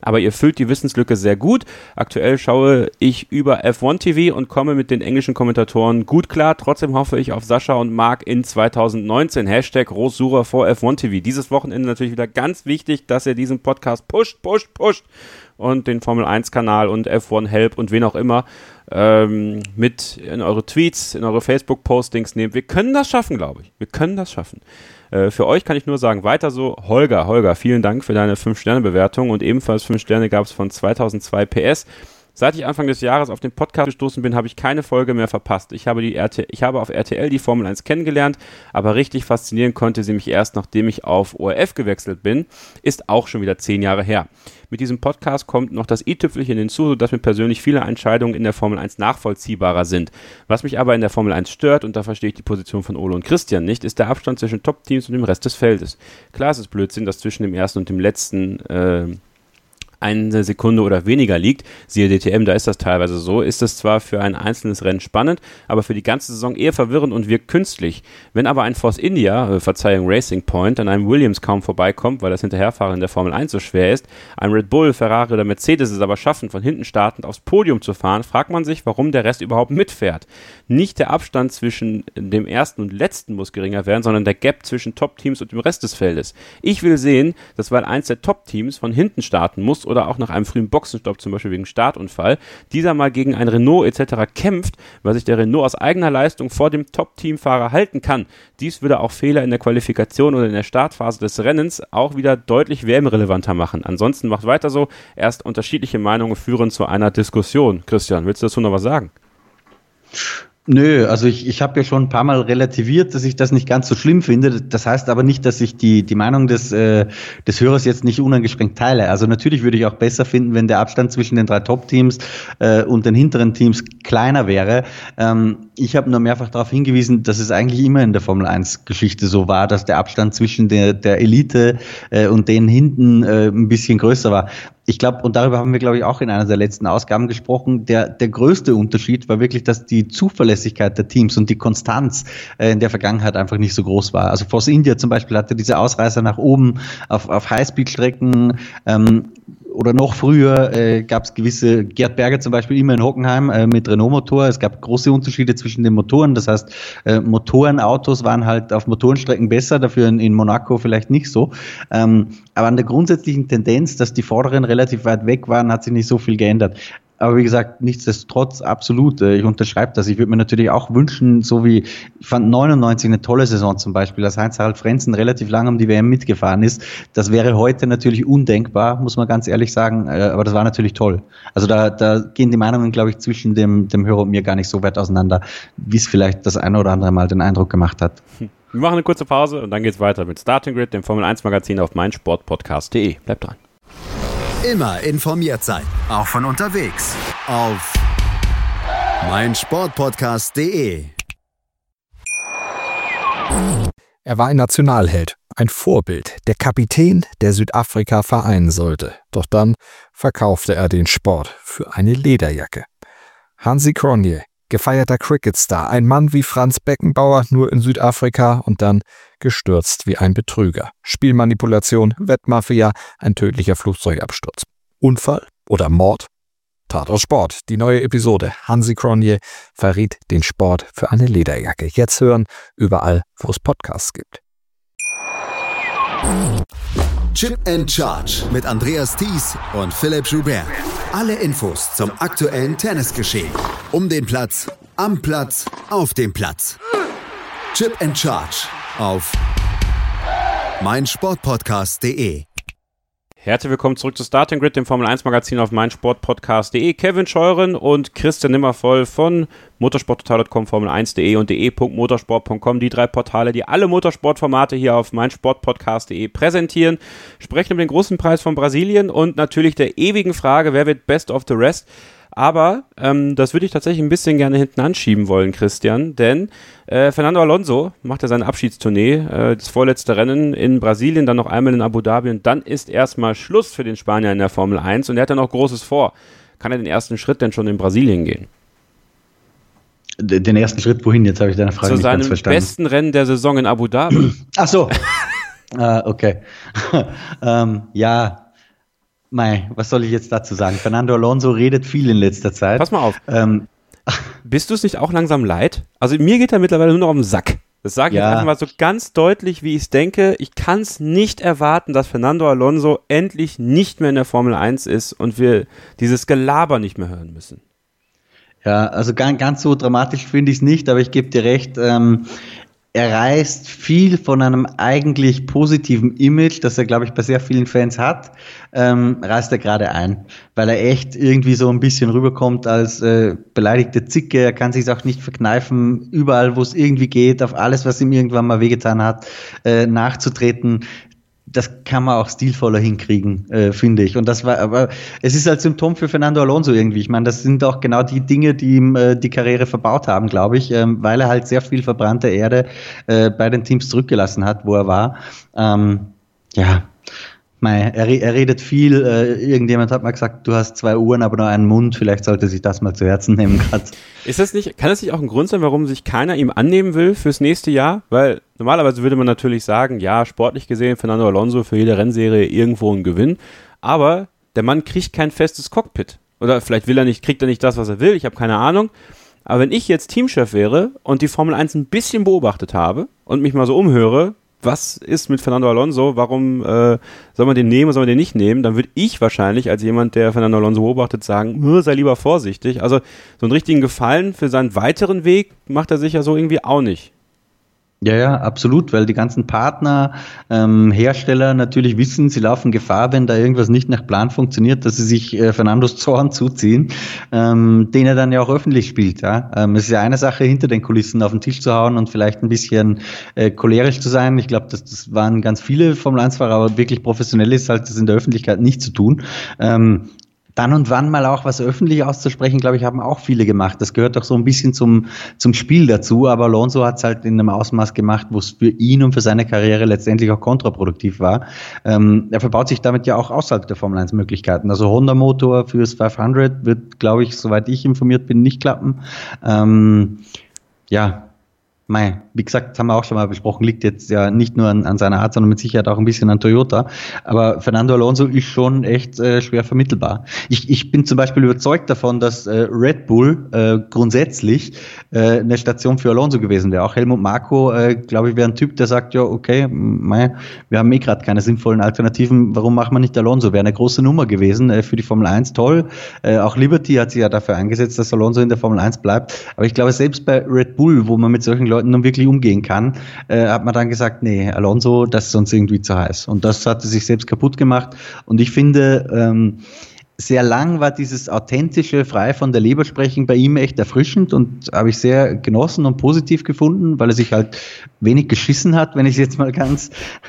aber ihr füllt die Wissenslücke sehr gut. Aktuell schaue ich über F eins T V und komme mit den englischen Kommentatoren gut klar. Trotzdem hoffe ich auf Sascha und Marc in zweitausendneunzehn. Hashtag Rosurer vor F eins T V. Dieses Wochenende natürlich wieder ganz wichtig, dass ihr diesen Podcast pusht, pusht, pusht und den Formel eins Kanal und F eins Help und wen auch immer ähm, mit in eure Tweets, in eure Facebook-Postings nehmt. Wir können das schaffen, glaube ich. Wir können das schaffen. Äh, für euch kann ich nur sagen, weiter so. Holger, Holger, vielen Dank für deine fünf Sterne Bewertung und ebenfalls fünf Sterne gab es von zweitausendzwei P S. Seit ich Anfang des Jahres auf den Podcast gestoßen bin, habe ich keine Folge mehr verpasst. Ich habe, die R T, ich habe auf R T L die Formel eins kennengelernt, aber richtig faszinieren konnte sie mich erst, nachdem ich auf O R F gewechselt bin. Ist auch schon wieder zehn Jahre her. Mit diesem Podcast kommt noch das i-Tüpfelchen hinzu, sodass mir persönlich viele Entscheidungen in der Formel eins nachvollziehbarer sind. Was mich aber in der Formel eins stört, und da verstehe ich die Position von Ole und Christian nicht, ist der Abstand zwischen Top-Teams und dem Rest des Feldes. Klar, es ist Blödsinn, dass zwischen dem ersten und dem letzten äh, eine Sekunde oder weniger liegt, siehe D T M, da ist das teilweise so, ist es zwar für ein einzelnes Rennen spannend, aber für die ganze Saison eher verwirrend und wirkt künstlich. Wenn aber ein Force India, äh, Verzeihung Racing Point, an einem Williams kaum vorbeikommt, weil das Hinterherfahren in der Formel eins so schwer ist, ein Red Bull, Ferrari oder Mercedes es aber schaffen, von hinten startend aufs Podium zu fahren, fragt man sich, warum der Rest überhaupt mitfährt. Nicht der Abstand zwischen dem ersten und letzten muss geringer werden, sondern der Gap zwischen Top-Teams und dem Rest des Feldes. Ich will sehen, dass weil eins der Top-Teams von hinten starten muss oder auch nach einem frühen Boxenstopp, zum Beispiel wegen Startunfall, dieser mal gegen ein Renault et cetera kämpft, weil sich der Renault aus eigener Leistung vor dem Top-Teamfahrer halten kann. Dies würde auch Fehler in der Qualifikation oder in der Startphase des Rennens auch wieder deutlich wärmerelevanter machen. Ansonsten macht weiter so. Erst unterschiedliche Meinungen führen zu einer Diskussion. Christian, willst du dazu noch was sagen? Nö, also ich, ich habe ja schon ein paar Mal relativiert, dass ich das nicht ganz so schlimm finde. Das heißt aber nicht, dass ich die die Meinung des äh, des Hörers jetzt nicht uneingeschränkt teile. Also natürlich würde ich auch besser finden, wenn der Abstand zwischen den drei Top-Teams äh, und den hinteren Teams kleiner wäre. Ähm, ich habe nur mehrfach darauf hingewiesen, dass es eigentlich immer in der Formel eins Geschichte so war, dass der Abstand zwischen der der Elite äh, und denen hinten äh, ein bisschen größer war. Ich glaube, und darüber haben wir, glaube ich, auch in einer der letzten Ausgaben gesprochen, der der größte Unterschied war wirklich, dass die Zuverlässigkeit der Teams und die Konstanz äh, in der Vergangenheit einfach nicht so groß war. Also Force India zum Beispiel hatte diese Ausreißer nach oben auf, auf Highspeed-Strecken, ähm, oder noch früher äh, gab es gewisse, Gerd Berger zum Beispiel immer in Hockenheim äh, mit Renault-Motor. Es gab große Unterschiede zwischen den Motoren. Das heißt, äh, Motorenautos waren halt auf Motorenstrecken besser, dafür in, in Monaco vielleicht nicht so. Ähm, aber an der grundsätzlichen Tendenz, dass die Vorderen relativ weit weg waren, hat sich nicht so viel geändert. Aber wie gesagt, nichtsdestotrotz absolut, ich unterschreibe das. Ich würde mir natürlich auch wünschen, so wie, ich fand neunundneunzig eine tolle Saison zum Beispiel, als Heinz-Harald Frentzen relativ lange um die W M mitgefahren ist. Das wäre heute natürlich undenkbar, muss man ganz ehrlich sagen, aber das war natürlich toll. Also da, da gehen die Meinungen, glaube ich, zwischen dem, dem Hörer und mir gar nicht so weit auseinander, wie es vielleicht das eine oder andere Mal den Eindruck gemacht hat. Wir machen eine kurze Pause und dann geht's weiter mit Starting Grid, dem Formel eins Magazin auf meinsportpodcast punkt de. Bleibt dran. Immer informiert sein, auch von unterwegs. Auf meinsportpodcast punkt de. Er war ein Nationalheld, ein Vorbild, der Kapitän, der Südafrika vereinen sollte. Doch dann verkaufte er den Sport für eine Lederjacke. Hansi Cronje, gefeierter Cricketstar, ein Mann wie Franz Beckenbauer, nur in Südafrika und dann gestürzt wie ein Betrüger. Spielmanipulation, Wettmafia, ein tödlicher Flugzeugabsturz. Unfall oder Mord? Tatort Sport, die neue Episode. Hansi Cronje verriet den Sport für eine Lederjacke. Jetzt hören, überall, wo es Podcasts gibt. Chip and Charge mit Andreas Thies und Philipp Joubert. Alle Infos zum aktuellen Tennisgeschehen. Um den Platz, am Platz, auf dem Platz. Chip and Charge auf meinsportpodcast punkt de. Herzlich willkommen zurück zu Starting Grid, dem Formel eins Magazin auf meinsportpodcast punkt de. Kevin Scheuren und Christian Nimmervoll von motorsporttotal punkt com, formel eins punkt de und de punkt motorsport punkt com, die drei Portale, die alle Motorsportformate hier auf meinsportpodcast punkt de präsentieren, sprechen über den großen Preis von Brasilien und natürlich der ewigen Frage, wer wird Best of the Rest? Aber ähm, das würde ich tatsächlich ein bisschen gerne hinten anschieben wollen, Christian, denn äh, Fernando Alonso macht ja seine Abschiedstournee, äh, das vorletzte Rennen in Brasilien, dann noch einmal in Abu Dhabi und dann ist erstmal Schluss für den Spanier in der Formel eins und er hat dann noch Großes vor. Kann er den ersten Schritt denn schon in Brasilien gehen? Den ersten Schritt wohin? Jetzt habe ich deine Frage Zu nicht ganz seinem verstanden. besten Rennen der Saison in Abu Dhabi. Ach so. uh, okay. ähm, ja, Mei, was soll ich jetzt dazu sagen? Fernando Alonso redet viel in letzter Zeit. Pass mal auf. Ähm, Bist du es nicht auch langsam leid? Also mir geht er mittlerweile nur noch auf den Sack. Das sage ich Ja. jetzt einfach mal so ganz deutlich, wie ich es denke. Ich kann es nicht erwarten, dass Fernando Alonso endlich nicht mehr in der Formel eins ist und wir dieses Gelaber nicht mehr hören müssen. Ja, also ganz, ganz so dramatisch finde ich es nicht, aber ich gebe dir recht, ähm, er reißt viel von einem eigentlich positiven Image, das er, glaube ich, bei sehr vielen Fans hat, ähm, reißt er gerade ein, weil er echt irgendwie so ein bisschen rüberkommt als äh, beleidigte Zicke. Er kann sich auch nicht verkneifen, überall, wo es irgendwie geht, auf alles, was ihm irgendwann mal wehgetan hat, äh, nachzutreten. Das kann man auch stilvoller hinkriegen, äh, finde ich. Und das war, aber es ist halt Symptom für Fernando Alonso irgendwie. Ich meine, das sind auch genau die Dinge, die ihm äh, die Karriere verbaut haben, glaube ich, ähm, weil er halt sehr viel verbrannte Erde äh, bei den Teams zurückgelassen hat, wo er war. Ähm, ja, mei, er, er redet viel. Äh, irgendjemand hat mal gesagt, du hast zwei Ohren, aber nur einen Mund. Vielleicht sollte sich das mal zu Herzen nehmen gerade. Ist das nicht, kann das nicht auch ein Grund sein, warum sich keiner ihm annehmen will fürs nächste Jahr? Weil normalerweise würde man natürlich sagen, ja, sportlich gesehen, Fernando Alonso für jede Rennserie irgendwo ein Gewinn. Aber der Mann kriegt kein festes Cockpit. Oder vielleicht will er nicht, kriegt er nicht das, was er will. Ich habe keine Ahnung. Aber wenn ich jetzt Teamchef wäre und die Formel eins ein bisschen beobachtet habe und mich mal so umhöre, was ist mit Fernando Alonso, warum äh, soll man den nehmen, soll man den nicht nehmen, dann würde ich wahrscheinlich als jemand, der Fernando Alonso beobachtet, sagen, sei lieber vorsichtig. Also so einen richtigen Gefallen für seinen weiteren Weg macht er sich ja so irgendwie auch nicht. Ja, ja, absolut, weil die ganzen Partner, ähm, Hersteller natürlich wissen, sie laufen Gefahr, wenn da irgendwas nicht nach Plan funktioniert, dass sie sich äh, Fernandos Zorn zuziehen, ähm, den er dann ja auch öffentlich spielt. Ja? Ähm, es ist ja eine Sache, hinter den Kulissen auf den Tisch zu hauen und vielleicht ein bisschen äh, cholerisch zu sein. Ich glaube, das, das waren ganz viele Formel eins Fahrer, aber wirklich professionell ist halt das in der Öffentlichkeit nicht zu tun. Ähm, Dann und wann mal auch was öffentlich auszusprechen, glaube ich, haben auch viele gemacht. Das gehört doch so ein bisschen zum zum Spiel dazu. Aber Alonso hat es halt in einem Ausmaß gemacht, wo es für ihn und für seine Karriere letztendlich auch kontraproduktiv war. Ähm, er verbaut sich damit ja auch außerhalb der Formel eins Möglichkeiten. Also Honda-Motor fürs fünfhundert wird, glaube ich, soweit ich informiert bin, nicht klappen. Ähm, ja, Mei, wie gesagt, haben wir auch schon mal besprochen, liegt jetzt ja nicht nur an, an seiner Art, sondern mit Sicherheit auch ein bisschen an Toyota. Aber Fernando Alonso ist schon echt äh, schwer vermittelbar. Ich, ich bin zum Beispiel überzeugt davon, dass äh, Red Bull äh, grundsätzlich äh, eine Station für Alonso gewesen wäre. Auch Helmut Marko, äh, glaube ich, wäre ein Typ, der sagt, ja, okay, mei, wir haben eh gerade keine sinnvollen Alternativen, warum machen wir nicht Alonso? Wäre eine große Nummer gewesen äh, für die Formel eins, toll. Äh, auch Liberty hat sich ja dafür eingesetzt, dass Alonso in der Formel eins bleibt. Aber ich glaube, selbst bei Red Bull, wo man mit solchen Leuten nun wirklich umgehen kann, äh, hat man dann gesagt, nee, Alonso, das ist uns irgendwie zu heiß. Und das hatte sich selbst kaputt gemacht. Und ich finde, ähm, sehr lang war dieses authentische, frei von der Leber sprechen bei ihm echt erfrischend und habe ich sehr genossen und positiv gefunden, weil er sich halt wenig geschissen hat, wenn ich es jetzt mal ganz,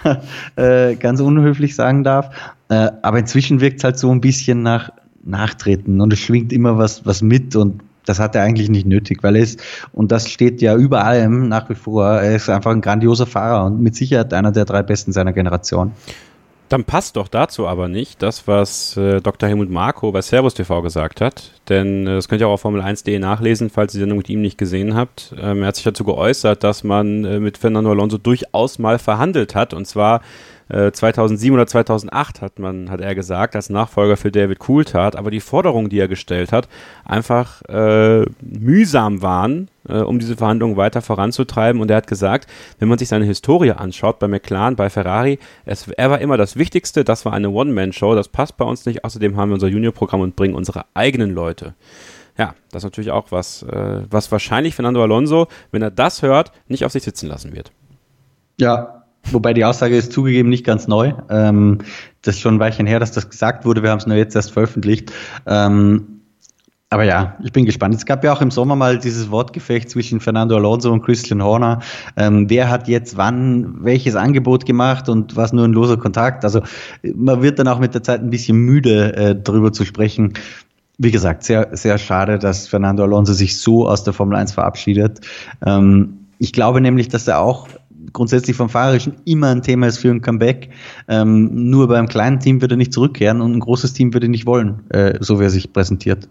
äh, ganz unhöflich sagen darf. Äh, aber inzwischen wirkt es halt so ein bisschen nach Nachtreten und es schwingt immer was, was mit und das hat er eigentlich nicht nötig, weil er ist, und das steht ja über allem nach wie vor, er ist einfach ein grandioser Fahrer und mit Sicherheit einer der drei Besten seiner Generation. Dann passt doch dazu aber nicht das, was äh, Doktor Helmut Marko bei Servus T V gesagt hat, denn äh, das könnt ihr auch auf Formel eins punkt de nachlesen, falls ihr die Sendung mit ihm nicht gesehen habt. Ähm, er hat sich dazu geäußert, dass man äh, mit Fernando Alonso durchaus mal verhandelt hat, und zwar äh, zweitausendsieben oder zweitausendacht hat man, hat er gesagt, als Nachfolger für David Coulthard, aber die Forderungen, die er gestellt hat, einfach äh, mühsam waren, äh, um diese Verhandlungen weiter voranzutreiben, und er hat gesagt, wenn man sich seine Historie anschaut, bei McLaren, bei Ferrari, es, er war immer das Wichtigste, das war eine One-Man-Show, das passt bei uns nicht, außerdem haben wir unser Junior-Programm und bringen unsere eigenen Leute. Ja, das ist natürlich auch was, äh, was wahrscheinlich Fernando Alonso, wenn er das hört, nicht auf sich sitzen lassen wird. Ja, wobei die Aussage ist zugegeben nicht ganz neu. Ähm, das ist schon ein Weilchen her, dass das gesagt wurde. Wir haben es nur jetzt erst veröffentlicht. Ähm, aber ja, ich bin gespannt. Es gab ja auch im Sommer mal dieses Wortgefecht zwischen Fernando Alonso und Christian Horner. Ähm, wer hat jetzt wann welches Angebot gemacht und was nur ein loser Kontakt? Also man wird dann auch mit der Zeit ein bisschen müde, äh, darüber zu sprechen. Wie gesagt, sehr, sehr schade, dass Fernando Alonso sich so aus der Formel eins verabschiedet. Ähm, ich glaube nämlich, dass er auch grundsätzlich vom Fahrerischen immer ein Thema ist für ein Comeback. Ähm, nur beim kleinen Team wird er nicht zurückkehren und ein großes Team würde er nicht wollen, äh, so wie er sich präsentiert.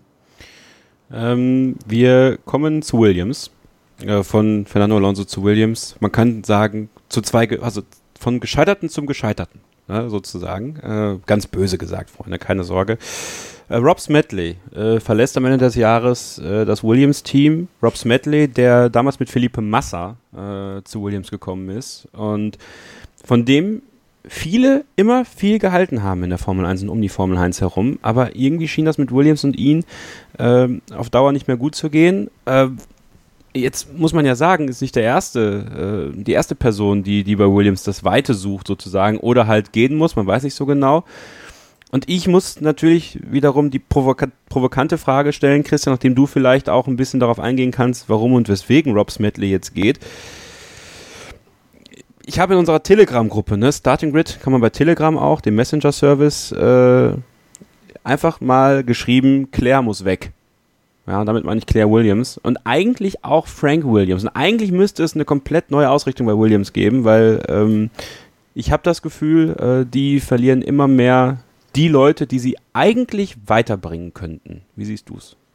Ähm, wir kommen zu Williams, äh, von Fernando Alonso zu Williams. Man kann sagen, zu zwei, ge- also von Gescheiterten zum Gescheiterten. ne, sozusagen. Äh, ganz böse gesagt, Freunde, keine Sorge. Äh, Rob Smedley äh, verlässt am Ende des Jahres äh, das Williams-Team. Rob Smedley, der damals mit Felipe Massa äh, zu Williams gekommen ist und von dem viele immer viel gehalten haben in der Formel eins und um die Formel eins herum, aber irgendwie schien das mit Williams und ihn äh, auf Dauer nicht mehr gut zu gehen. Äh, jetzt muss man ja sagen, ist nicht der erste, äh, die erste Person, die, die bei Williams das Weite sucht sozusagen oder halt gehen muss, man weiß nicht so genau. Und ich muss natürlich wiederum die provoka- provokante Frage stellen, Christian, nachdem du vielleicht auch ein bisschen darauf eingehen kannst, warum und weswegen Rob Smedley jetzt geht. Ich habe in unserer Telegram-Gruppe, ne, Starting Grid kann man bei Telegram auch, dem Messenger-Service, äh, einfach mal geschrieben, Claire muss weg. Ja, und damit meine ich Claire Williams und eigentlich auch Frank Williams. Und eigentlich müsste es eine komplett neue Ausrichtung bei Williams geben, weil ähm, ich habe das Gefühl, äh, die verlieren immer mehr die Leute, die sie eigentlich weiterbringen könnten. Wie siehst du es?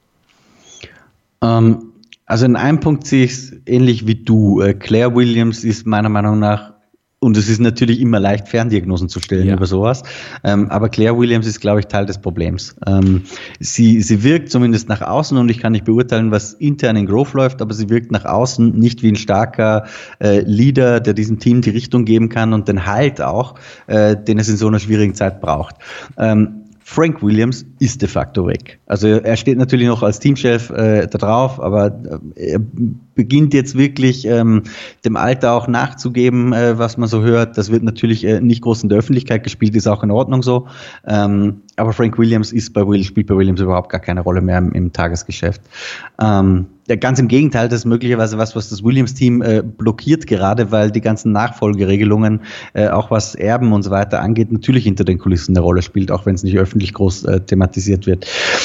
Ähm, also in einem Punkt sehe ich es ähnlich wie du. Äh, Claire Williams ist meiner Meinung nach, und es ist natürlich immer leicht, Ferndiagnosen zu stellen ja. über sowas, ähm, aber Claire Williams ist, glaube ich, Teil des Problems. Ähm, sie, sie wirkt zumindest nach außen, und ich kann nicht beurteilen, was intern in Grove läuft, aber sie wirkt nach außen nicht wie ein starker äh, Leader, der diesem Team die Richtung geben kann und den Halt auch, äh, den es in so einer schwierigen Zeit braucht. Ähm, Frank Williams ist de facto weg. Also er steht natürlich noch als Teamchef äh, da drauf, aber äh, er beginnt jetzt wirklich ähm, dem Alter auch nachzugeben, äh, was man so hört. Das wird natürlich äh, nicht groß in der Öffentlichkeit gespielt, ist auch in Ordnung so. Ähm, aber Frank Williams ist bei Williams, spielt bei Williams überhaupt gar keine Rolle mehr im, im Tagesgeschäft. Ähm, ja, ganz im Gegenteil, das ist möglicherweise was, was das Williams-Team äh, blockiert gerade, weil die ganzen Nachfolgeregelungen, äh, auch was Erben und so weiter angeht, natürlich hinter den Kulissen eine Rolle spielt, auch wenn es nicht öffentlich groß äh, thematisiert wird.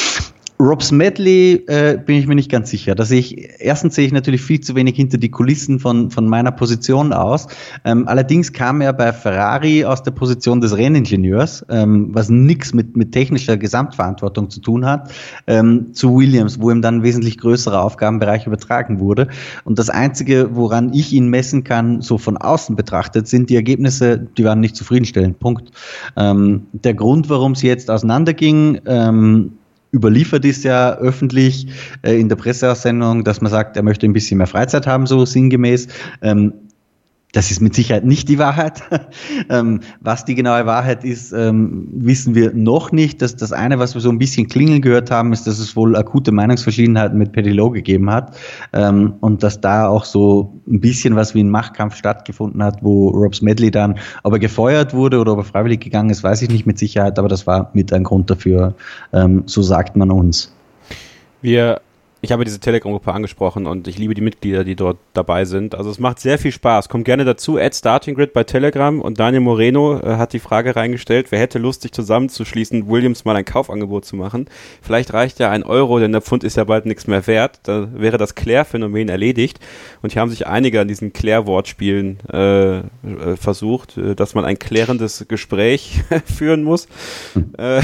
Rob Smedley äh, bin ich mir nicht ganz sicher. Da sehe ich, erstens sehe ich natürlich viel zu wenig hinter die Kulissen von, von meiner Position aus. Ähm, allerdings kam er bei Ferrari aus der Position des Renningenieurs, ähm, was nichts mit, mit technischer Gesamtverantwortung zu tun hat, ähm, zu Williams, wo ihm dann ein wesentlich größerer Aufgabenbereich übertragen wurde. Und das Einzige, woran ich ihn messen kann, so von außen betrachtet, sind die Ergebnisse, die waren nicht zufriedenstellend. Punkt. Ähm, der Grund, warum es jetzt auseinanderging, ähm, überliefert ist ja öffentlich äh, in der Presseaussendung, dass man sagt, er möchte ein bisschen mehr Freizeit haben, so sinngemäß. Ähm, das ist mit Sicherheit nicht die Wahrheit. ähm, was die genaue Wahrheit ist, ähm, wissen wir noch nicht. Das, das eine, was wir so ein bisschen klingeln gehört haben, ist, dass es wohl akute Meinungsverschiedenheiten mit Paddy Lowe gegeben hat ähm, und dass da auch so ein bisschen was wie ein Machtkampf stattgefunden hat, wo Rob Smedley dann, ob er gefeuert wurde oder ob er freiwillig gegangen ist, weiß ich nicht mit Sicherheit, aber das war mit ein Grund dafür, ähm, so sagt man uns. Wir Ich habe diese Telegram-Gruppe angesprochen und ich liebe die Mitglieder, die dort dabei sind. Also es macht sehr viel Spaß. Kommt gerne dazu, at Starting Grid bei Telegram, und Daniel Moreno äh, hat die Frage reingestellt, wer hätte Lust, sich zusammenzuschließen, Williams mal ein Kaufangebot zu machen. Vielleicht reicht ja ein Euro, denn der Pfund ist ja bald nichts mehr wert. Da wäre das Claire-Phänomen erledigt. Und hier haben sich einige an diesen Claire-Wortspielen äh, äh, versucht, äh, dass man ein klärendes Gespräch führen muss. Hm. Äh,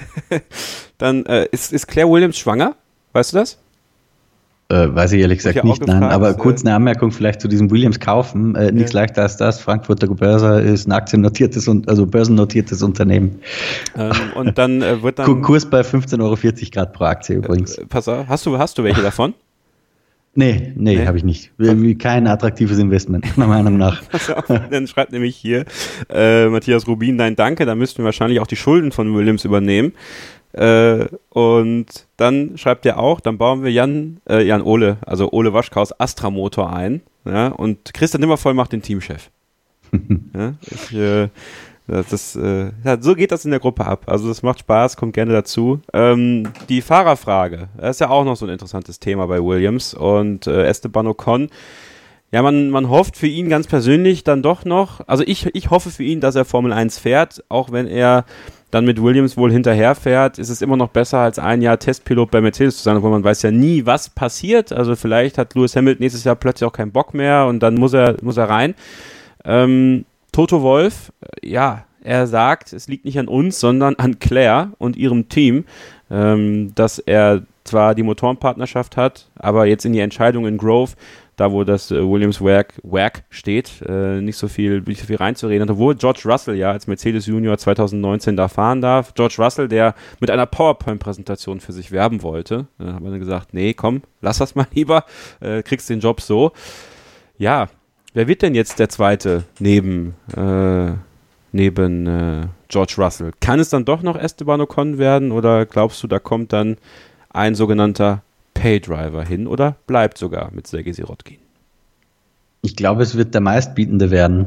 dann äh, ist, ist Claire Williams schwanger? Weißt du das? Äh, weiß ich ehrlich gesagt nicht, gefragt, nein. Aber äh, kurz eine Anmerkung vielleicht zu diesem Williams-Kaufen. Äh, nichts ja. leichter als das. Frankfurter Börse ist ein aktiennotiertes, also börsennotiertes Unternehmen. Ähm, und dann äh, wird dann... Kurs bei fünfzehn Euro vierzig Grad pro Aktie übrigens. Äh, pass auf, hast du, hast du welche davon? Nee, nee, nee. habe ich nicht. Kein attraktives Investment, meiner Meinung nach. Dann schreibt nämlich hier äh, Matthias Rubin, nein, danke, da müssten wir wahrscheinlich auch die Schulden von Williams übernehmen. Äh, und dann schreibt er auch, dann bauen wir Jan, äh, Jan Ole, also Ole Waschkaus Astra Motor ein, ja, und Christian Nimmervoll macht den Teamchef. ja, ich, äh, das, äh, ja, so geht das in der Gruppe ab. Also das macht Spaß, kommt gerne dazu. Ähm, die Fahrerfrage, das ist ja auch noch so ein interessantes Thema bei Williams, und äh, Esteban Ocon, ja, man, man hofft für ihn ganz persönlich dann doch noch, also ich, ich hoffe für ihn, dass er Formel eins fährt, auch wenn er dann mit Williams wohl hinterherfährt, ist es immer noch besser, als ein Jahr Testpilot bei Mercedes zu sein, obwohl man weiß ja nie, was passiert. Also vielleicht hat Lewis Hamilton nächstes Jahr plötzlich auch keinen Bock mehr und dann muss er, muss er rein. Ähm, Toto Wolff, ja, er sagt, es liegt nicht an uns, sondern an Claire und ihrem Team, ähm, dass er zwar die Motorenpartnerschaft hat, aber jetzt in die Entscheidung in Grove, da wo das äh, Williams-Werk Werk steht, äh, nicht so viel nicht so viel reinzureden hat, obwohl George Russell ja als Mercedes Junior zwanzig neunzehn da fahren darf. George Russell, der mit einer PowerPoint-Präsentation für sich werben wollte, da hat man dann gesagt, nee, komm, lass das mal lieber, äh, kriegst den Job so. Ja, wer wird denn jetzt der Zweite neben äh, neben äh, George Russell? Kann es dann doch noch Esteban Ocon werden oder glaubst du, da kommt dann ein sogenannter Paydriver hin oder bleibt sogar mit Sergei Sirotkin? Ich glaube, es wird der Meistbietende werden.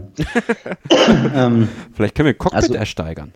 ähm, Vielleicht können wir Cockpit also, ersteigern.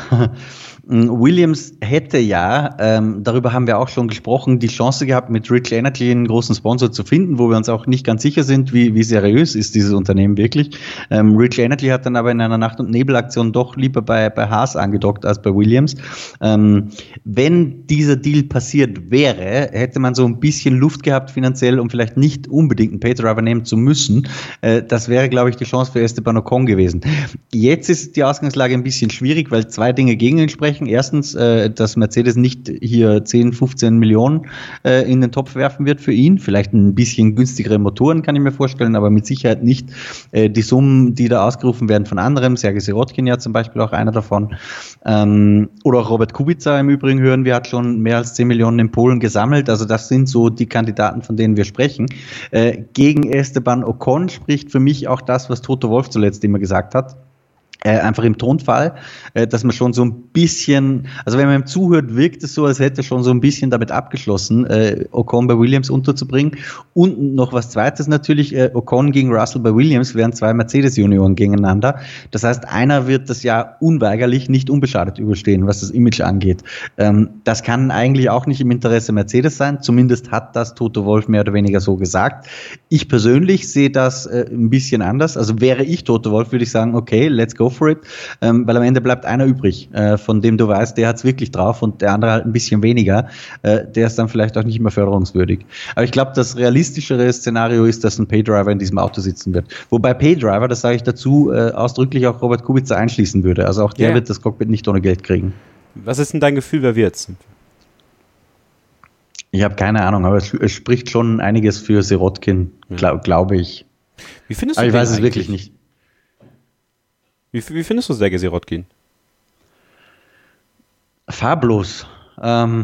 Williams hätte ja, ähm, darüber haben wir auch schon gesprochen, die Chance gehabt, mit Rich Energy einen großen Sponsor zu finden, wo wir uns auch nicht ganz sicher sind, wie, wie seriös ist dieses Unternehmen wirklich. Ähm, Rich Energy hat dann aber in einer Nacht- und Nebelaktion doch lieber bei, bei Haas angedockt als bei Williams. Ähm, wenn dieser Deal passiert wäre, hätte man so ein bisschen Luft gehabt finanziell, um vielleicht nicht unbedingt einen Paydriver nehmen zu müssen. Äh, das wäre, glaube ich, die Chance für Esteban Ocon gewesen. Jetzt ist die Ausgangslage ein bisschen schwierig, weil zwei Dinge gegen ihn sprechen. Erstens, äh, dass Mercedes nicht hier zehn, fünfzehn Millionen äh, in den Topf werfen wird für ihn. Vielleicht ein bisschen günstigere Motoren, kann ich mir vorstellen, aber mit Sicherheit nicht äh, die Summen, die da ausgerufen werden von anderen. Sergei Sirotkin ja zum Beispiel auch einer davon. Ähm, oder auch Robert Kubica im Übrigen hören wir, hat schon mehr als zehn Millionen in Polen gesammelt. Also das sind so die Kandidaten, von denen wir sprechen. Äh, gegen Esteban Ocon spricht für mich auch das, was Toto Wolff zuletzt immer gesagt hat. Äh, einfach im Tonfall, äh, dass man schon so ein bisschen, also wenn man ihm zuhört, wirkt es so, als hätte er schon so ein bisschen damit abgeschlossen, äh, Ocon bei Williams unterzubringen. Und noch was Zweites natürlich, äh, Ocon gegen Russell bei Williams wären zwei Mercedes-Junioren gegeneinander. Das heißt, einer wird das Jahr unweigerlich nicht unbeschadet überstehen, was das Image angeht. Ähm, das kann eigentlich auch nicht im Interesse Mercedes sein, zumindest hat das Toto Wolff mehr oder weniger so gesagt. Ich persönlich sehe das äh, ein bisschen anders. Also wäre ich Toto Wolff, würde ich sagen, okay, let's go for it, ähm, weil am Ende bleibt einer übrig, äh, von dem du weißt, der hat's wirklich drauf und der andere halt ein bisschen weniger. Äh, der ist dann vielleicht auch nicht mehr förderungswürdig. Aber ich glaube, das realistischere Szenario ist, dass ein Paydriver in diesem Auto sitzen wird. Wobei Paydriver, das sage ich dazu, äh, ausdrücklich auch Robert Kubica einschließen würde. Also auch der yeah. wird das Cockpit nicht ohne Geld kriegen. Was ist denn dein Gefühl, wer wird's? Ich habe keine Ahnung, aber es, es spricht schon einiges für Sirotkin, glaub, glaube ich. Wie findest du aber ich weiß eigentlich? es wirklich nicht. Wie, wie findest du Sergei Sirotkin? Farblos. Ähm,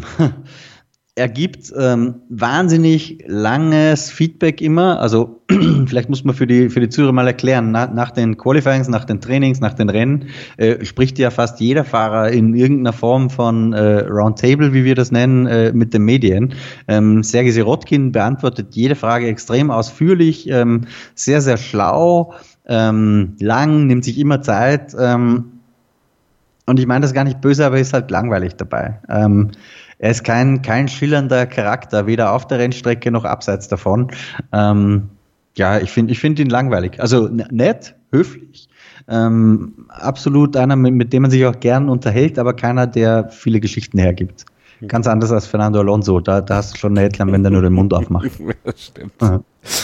er gibt ähm, wahnsinnig langes Feedback immer. Also vielleicht muss man für die für die Zuhörer mal erklären, nach, nach den Qualifyings, nach den Trainings, nach den Rennen äh, spricht ja fast jeder Fahrer in irgendeiner Form von äh, Roundtable, wie wir das nennen, äh, mit den Medien. Ähm, Sergei Sirotkin beantwortet jede Frage extrem ausführlich, ähm, sehr, sehr schlau, ähm, lang, nimmt sich immer Zeit. Ähm, und ich meine das gar nicht böse, aber ist halt langweilig dabei. Ähm, er ist kein, kein schillernder Charakter, weder auf der Rennstrecke noch abseits davon. Ähm, ja, ich finde ich finde ihn langweilig. Also nett, höflich, ähm, absolut einer, mit, mit dem man sich auch gern unterhält, aber keiner, der viele Geschichten hergibt. Ganz anders als Fernando Alonso. Da, da hast du schon eine Headline, wenn der nur den Mund aufmacht. Das stimmt. Aha.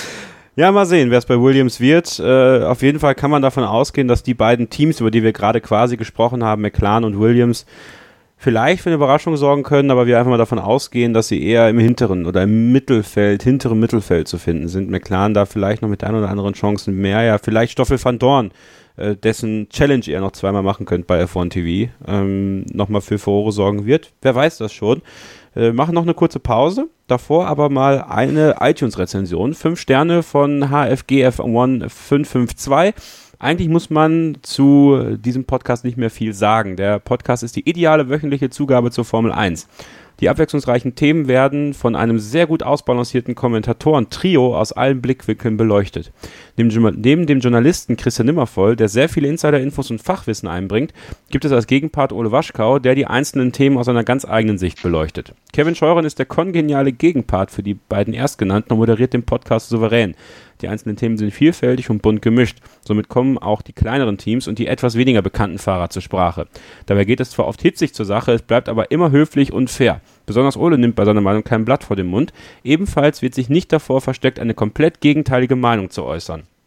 Ja, mal sehen, wer es bei Williams wird. Äh, auf jeden Fall kann man davon ausgehen, dass die beiden Teams, über die wir gerade quasi gesprochen haben, McLaren und Williams, vielleicht für eine Überraschung sorgen können, aber wir einfach mal davon ausgehen, dass sie eher im hinteren oder im Mittelfeld, hinteren Mittelfeld zu finden sind. McLaren da vielleicht noch mit ein oder anderen Chancen mehr. Ja, vielleicht Stoffel van Dorn, äh, dessen Challenge ihr noch zweimal machen könnt bei F eins T V, ähm, nochmal für Furore sorgen wird. Wer weiß das schon. Äh, machen noch eine kurze Pause. Davor aber mal eine iTunes-Rezension. Fünf Sterne von H F G F eins fünf fünf zwei. Eigentlich muss man zu diesem Podcast nicht mehr viel sagen. Der Podcast ist die ideale wöchentliche Zugabe zur Formel eins. Die abwechslungsreichen Themen werden von einem sehr gut ausbalancierten Kommentatoren-Trio aus allen Blickwinkeln beleuchtet. Neben, neben dem Journalisten Christian Nimmervoll, der sehr viele Insider-Infos und Fachwissen einbringt, gibt es als Gegenpart Ole Waschkau, der die einzelnen Themen aus einer ganz eigenen Sicht beleuchtet. Kevin Scheuren ist der kongeniale Gegenpart für die beiden Erstgenannten und moderiert den Podcast souverän. Die einzelnen Themen sind vielfältig und bunt gemischt. Somit kommen auch die kleineren Teams und die etwas weniger bekannten Fahrer zur Sprache. Dabei geht es zwar oft hitzig zur Sache, es bleibt aber immer höflich und fair. Besonders Ole nimmt bei seiner Meinung kein Blatt vor den Mund. Ebenfalls wird sich nicht davor versteckt, eine komplett gegenteilige Meinung zu äußern.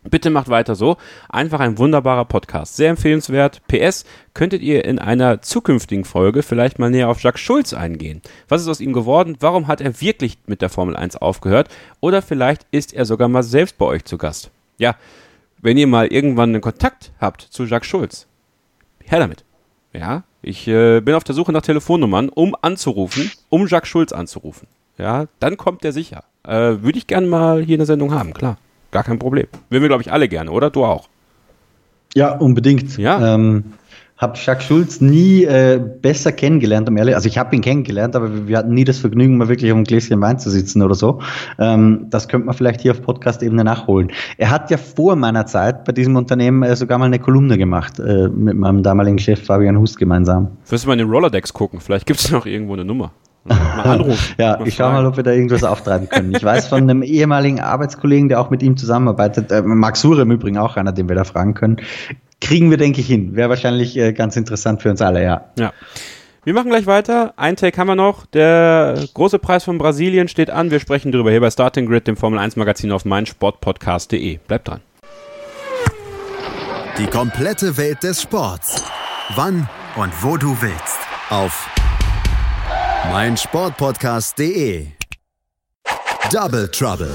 Bitte macht weiter so. Einfach ein wunderbarer Podcast. Sehr empfehlenswert. P S. Könntet ihr in einer zukünftigen Folge vielleicht mal näher auf Jacques Schulz eingehen? Was ist aus ihm geworden? Warum hat er wirklich mit der Formel eins aufgehört? Oder vielleicht ist er sogar mal selbst bei euch zu Gast. Ja, wenn ihr mal irgendwann einen Kontakt habt zu Jacques Schulz, her damit. Ja, ich äh, bin auf der Suche nach Telefonnummern, um anzurufen, um Jacques Schulz anzurufen. Ja, dann kommt der sicher. Äh, würde ich gerne mal hier in der Sendung haben, klar. Gar kein Problem. Würden wir, glaube ich, alle gerne, oder? Du auch? Ja, unbedingt. Ja. Ähm, habe Jacques Schulz nie äh, besser kennengelernt, um ehrlich. Also ich habe ihn kennengelernt, aber wir, wir hatten nie das Vergnügen, mal wirklich auf einem Gläschen Wein zu sitzen oder so. Ähm, das könnte man vielleicht hier auf Podcast-Ebene nachholen. Er hat ja vor meiner Zeit bei diesem Unternehmen äh, sogar mal eine Kolumne gemacht, äh, mit meinem damaligen Chef Fabian Hust gemeinsam. Wirst du mal in den Rollerdex gucken? Vielleicht gibt es noch irgendwo eine Nummer. Mal anrufen. Ja, mal ich schaue mal, ob wir da irgendwas auftreiben können. Ich weiß von einem ehemaligen Arbeitskollegen, der auch mit ihm zusammenarbeitet, äh, Max Suhr im Übrigen auch einer, den wir da fragen können. Kriegen wir, denke ich, hin. Wäre wahrscheinlich äh, ganz interessant für uns alle, ja. Ja. Wir machen gleich weiter. Ein Take haben wir noch. Der große Preis von Brasilien steht an. Wir sprechen darüber hier bei Starting Grid, dem Formel eins Magazin auf meinsportpodcast punkt de. Bleibt dran. Die komplette Welt des Sports. Wann und wo du willst. Auf meinsportpodcast punkt de. Double Trouble.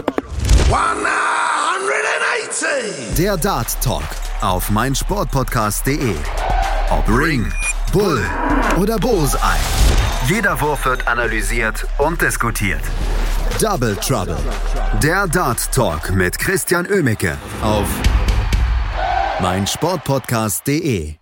hundertachtzig. Der Dart Talk auf meinsportpodcast punkt de. Ob Ring, Bull oder Bullseye. Jeder Wurf wird analysiert und diskutiert. Double Trouble. Der Dart Talk mit Christian Oemicke auf meinsportpodcast punkt de.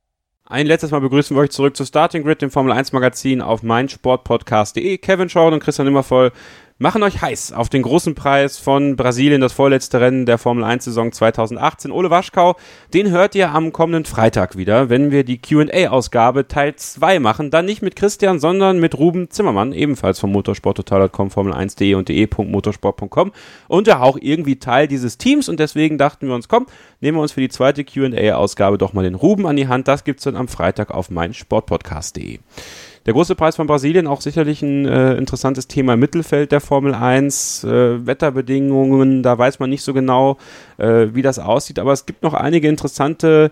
Ein letztes Mal begrüßen wir euch zurück zu Starting Grid, dem Formel eins Magazin auf meinsportpodcast punkt de. Kevin Schorn und Christian Nimmervoll machen euch heiß auf den großen Preis von Brasilien, das vorletzte Rennen der Formel eins Saison zweitausendachtzehn. Ole Waschkau, den hört ihr am kommenden Freitag wieder, wenn wir die Q und A-Ausgabe Teil zwei machen. Dann nicht mit Christian, sondern mit Ruben Zimmermann, ebenfalls von motorsporttotal punkt com, formel eins punkt de und de punkt motorsport punkt com. Und ja auch irgendwie Teil dieses Teams. Und deswegen dachten wir uns, komm, nehmen wir uns für die zweite Q und A-Ausgabe doch mal den Ruben an die Hand. Das gibt's dann am Freitag auf meinsportpodcast punkt de. Der große Preis von Brasilien, auch sicherlich ein äh, interessantes Thema im Mittelfeld der Formel eins. Äh, Wetterbedingungen, da weiß man nicht so genau, äh, wie das aussieht. Aber es gibt noch einige interessante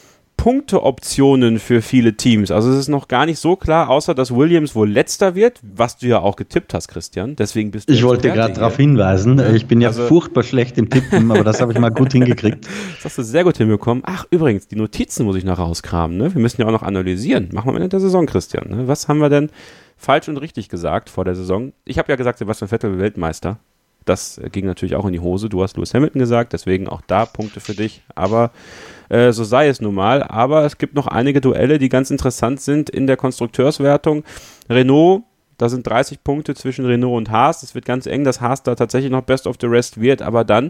Punkteoptionen für viele Teams. Also es ist noch gar nicht so klar, außer dass Williams wohl letzter wird, was du ja auch getippt hast, Christian. Deswegen bist du Ich wollte gerade darauf hinweisen. Ich bin ja also furchtbar schlecht im Tippen, aber das habe ich mal gut hingekriegt. Das hast du sehr gut hinbekommen. Ach, übrigens, die Notizen muss ich noch rauskramen. Ne? Wir müssen ja auch noch analysieren. Machen wir am Ende der Saison, Christian. Ne? Was haben wir denn falsch und richtig gesagt vor der Saison? Ich habe ja gesagt, Sebastian Vettel Weltmeister. Das ging natürlich auch in die Hose. Du hast Lewis Hamilton gesagt, deswegen auch da Punkte für dich. Aber äh, so sei es nun mal. Aber es gibt noch einige Duelle, die ganz interessant sind in der Konstrukteurswertung. Renault, da sind dreißig Punkte zwischen Renault und Haas. Das wird ganz eng, dass Haas da tatsächlich noch Best of the Rest wird. Aber dann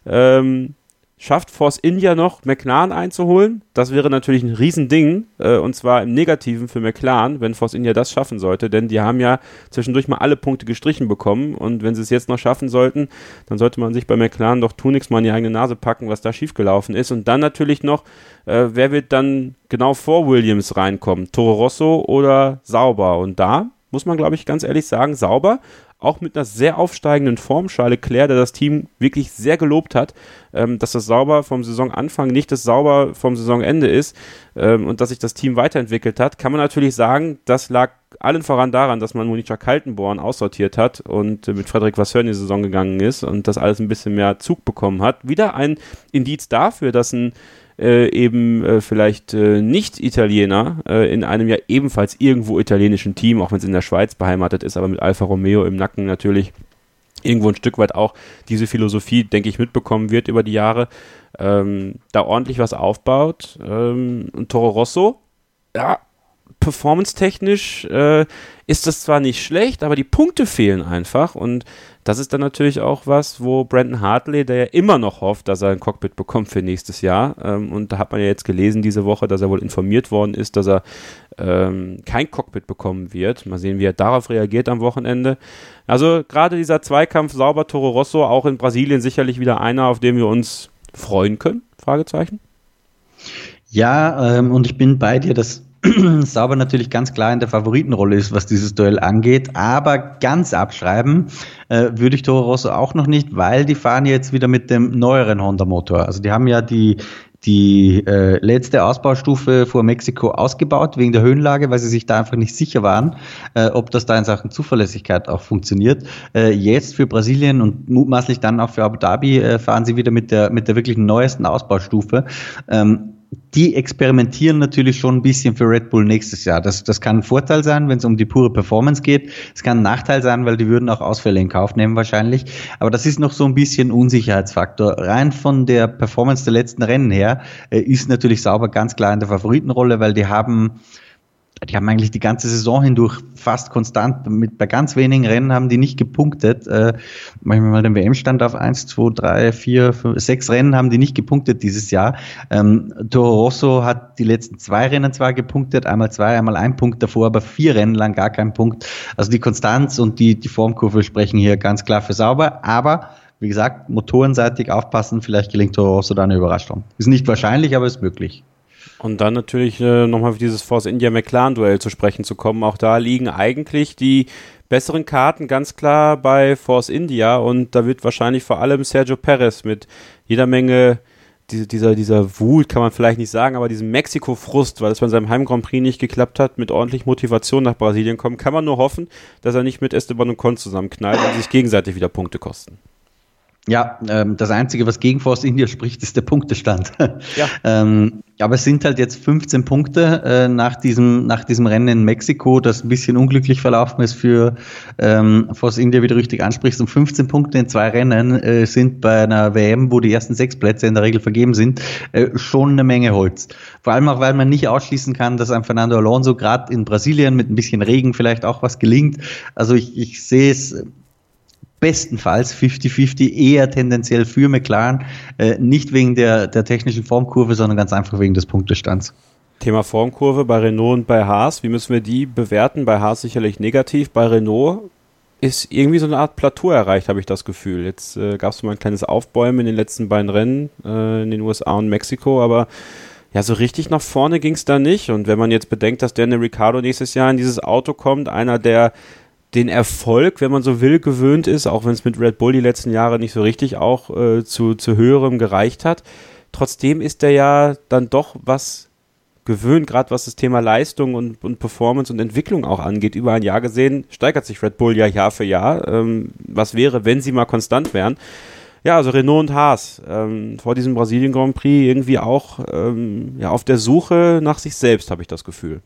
ähm, schafft Force India noch, McLaren einzuholen. Das wäre natürlich ein Riesending, äh, und zwar im Negativen für McLaren, wenn Force India das schaffen sollte, denn die haben ja zwischendurch mal alle Punkte gestrichen bekommen und wenn sie es jetzt noch schaffen sollten, dann sollte man sich bei McLaren doch tunlichst mal in die eigene Nase packen, was da schiefgelaufen ist. Und dann natürlich noch, äh, wer wird dann genau vor Williams reinkommen? Toro Rosso oder Sauber? Und da muss man, glaube ich, ganz ehrlich sagen, Sauber, auch mit einer sehr aufsteigenden Form. Charles Leclerc, der das Team wirklich sehr gelobt hat, ähm, dass das Sauber vom Saisonanfang nicht das Sauber vom Saisonende ist, ähm, und dass sich das Team weiterentwickelt hat, kann man natürlich sagen, das lag allen voran daran, dass man Monica Kaltenborn aussortiert hat und äh, mit Frederik Vasseur in die Saison gegangen ist und das alles ein bisschen mehr Zug bekommen hat. Wieder ein Indiz dafür, dass ein Äh, eben äh, vielleicht äh, Nicht-Italiener äh, in einem ja ebenfalls irgendwo italienischen Team, auch wenn es in der Schweiz beheimatet ist, aber mit Alfa Romeo im Nacken natürlich irgendwo ein Stück weit auch diese Philosophie, denke ich, mitbekommen wird über die Jahre, ähm, da ordentlich was aufbaut. Ähm, und Toro Rosso, ja, performance-technisch äh, ist das zwar nicht schlecht, aber die Punkte fehlen einfach und das ist dann natürlich auch was, wo Brandon Hartley, der ja immer noch hofft, dass er ein Cockpit bekommt für nächstes Jahr, ähm, und da hat man ja jetzt gelesen diese Woche, dass er wohl informiert worden ist, dass er ähm, kein Cockpit bekommen wird. Mal sehen, wie er darauf reagiert am Wochenende. Also gerade dieser Zweikampf Sauber Toro Rosso, auch in Brasilien sicherlich wieder einer, auf den wir uns freuen können, Fragezeichen. Ja, ähm, und ich bin bei dir, dass Sauber natürlich ganz klar in der Favoritenrolle ist, was dieses Duell angeht, aber ganz abschreiben äh, würde ich Toro Rosso auch noch nicht, weil die fahren jetzt wieder mit dem neueren Honda-Motor. Also die haben ja die die äh, letzte Ausbaustufe vor Mexiko ausgebaut wegen der Höhenlage, weil sie sich da einfach nicht sicher waren, äh, ob das da in Sachen Zuverlässigkeit auch funktioniert. Äh, jetzt für Brasilien und mutmaßlich dann auch für Abu Dhabi äh, fahren sie wieder mit der mit der wirklich neuesten Ausbaustufe. Ähm, Die experimentieren natürlich schon ein bisschen für Red Bull nächstes Jahr. Das, das kann ein Vorteil sein, wenn es um die pure Performance geht. Es kann ein Nachteil sein, weil die würden auch Ausfälle in Kauf nehmen wahrscheinlich. Aber das ist noch so ein bisschen Unsicherheitsfaktor. Rein von der Performance der letzten Rennen her äh, ist natürlich Sauber ganz klar in der Favoritenrolle, weil die haben Die haben eigentlich die ganze Saison hindurch fast konstant, mit bei ganz wenigen Rennen haben die nicht gepunktet. Äh, machen wir mal den W M-Stand auf eins, zwei, drei, vier, fünf, sechs Rennen haben die nicht gepunktet dieses Jahr. Ähm, Toro Rosso hat die letzten zwei Rennen zwar gepunktet, einmal zwei, einmal ein Punkt davor, aber vier Rennen lang gar kein Punkt. Also die Konstanz und die, die Formkurve sprechen hier ganz klar für Sauber, aber wie gesagt, motorenseitig aufpassen, vielleicht gelingt Toro Rosso da eine Überraschung. Ist nicht wahrscheinlich, aber ist möglich. Und dann natürlich äh, nochmal für dieses Force India McLaren-Duell zu sprechen zu kommen. Auch da liegen eigentlich die besseren Karten ganz klar bei Force India und da wird wahrscheinlich vor allem Sergio Perez mit jeder Menge diese, dieser, dieser Wut, kann man vielleicht nicht sagen, aber diesem Mexiko-Frust, weil es bei seinem Heim-Grand Prix nicht geklappt hat, mit ordentlich Motivation nach Brasilien kommen, kann man nur hoffen, dass er nicht mit Esteban Ocon zusammenknallt und sich gegenseitig wieder Punkte kosten. Ja, ähm, das Einzige, was gegen Force India spricht, ist der Punktestand. Ja. ähm, aber es sind halt jetzt fünfzehn Punkte äh, nach diesem nach diesem Rennen in Mexiko, das ein bisschen unglücklich verlaufen ist für ähm, Force India, wie du richtig ansprichst. Und fünfzehn Punkte in zwei Rennen äh, sind bei einer W M, wo die ersten sechs Plätze in der Regel vergeben sind, äh, schon eine Menge Holz. Vor allem auch, weil man nicht ausschließen kann, dass einem Fernando Alonso gerade in Brasilien mit ein bisschen Regen vielleicht auch was gelingt. Also ich, ich sehe es bestenfalls fünfzig fünfzig eher tendenziell für McLaren, äh, nicht wegen der, der technischen Formkurve, sondern ganz einfach wegen des Punktestands. Thema Formkurve bei Renault und bei Haas, wie müssen wir die bewerten? Bei Haas sicherlich negativ, bei Renault ist irgendwie so eine Art Plateau erreicht, habe ich das Gefühl. Jetzt äh, gab es mal ein kleines Aufbäumen in den letzten beiden Rennen äh, in den U S A und Mexiko, aber ja, so richtig nach vorne ging es da nicht und wenn man jetzt bedenkt, dass Daniel Ricciardo nächstes Jahr in dieses Auto kommt, einer der den Erfolg, wenn man so will, gewöhnt ist, auch wenn es mit Red Bull die letzten Jahre nicht so richtig auch äh, zu, zu höherem gereicht hat. Trotzdem ist der ja dann doch was gewöhnt, gerade was das Thema Leistung und, und Performance und Entwicklung auch angeht. Über ein Jahr gesehen steigert sich Red Bull ja Jahr für Jahr. Ähm, was wäre, wenn sie mal konstant wären? Ja, also Renault und Haas ähm, vor diesem Brasilien Grand Prix irgendwie auch ähm, ja, auf der Suche nach sich selbst, habe ich das Gefühl.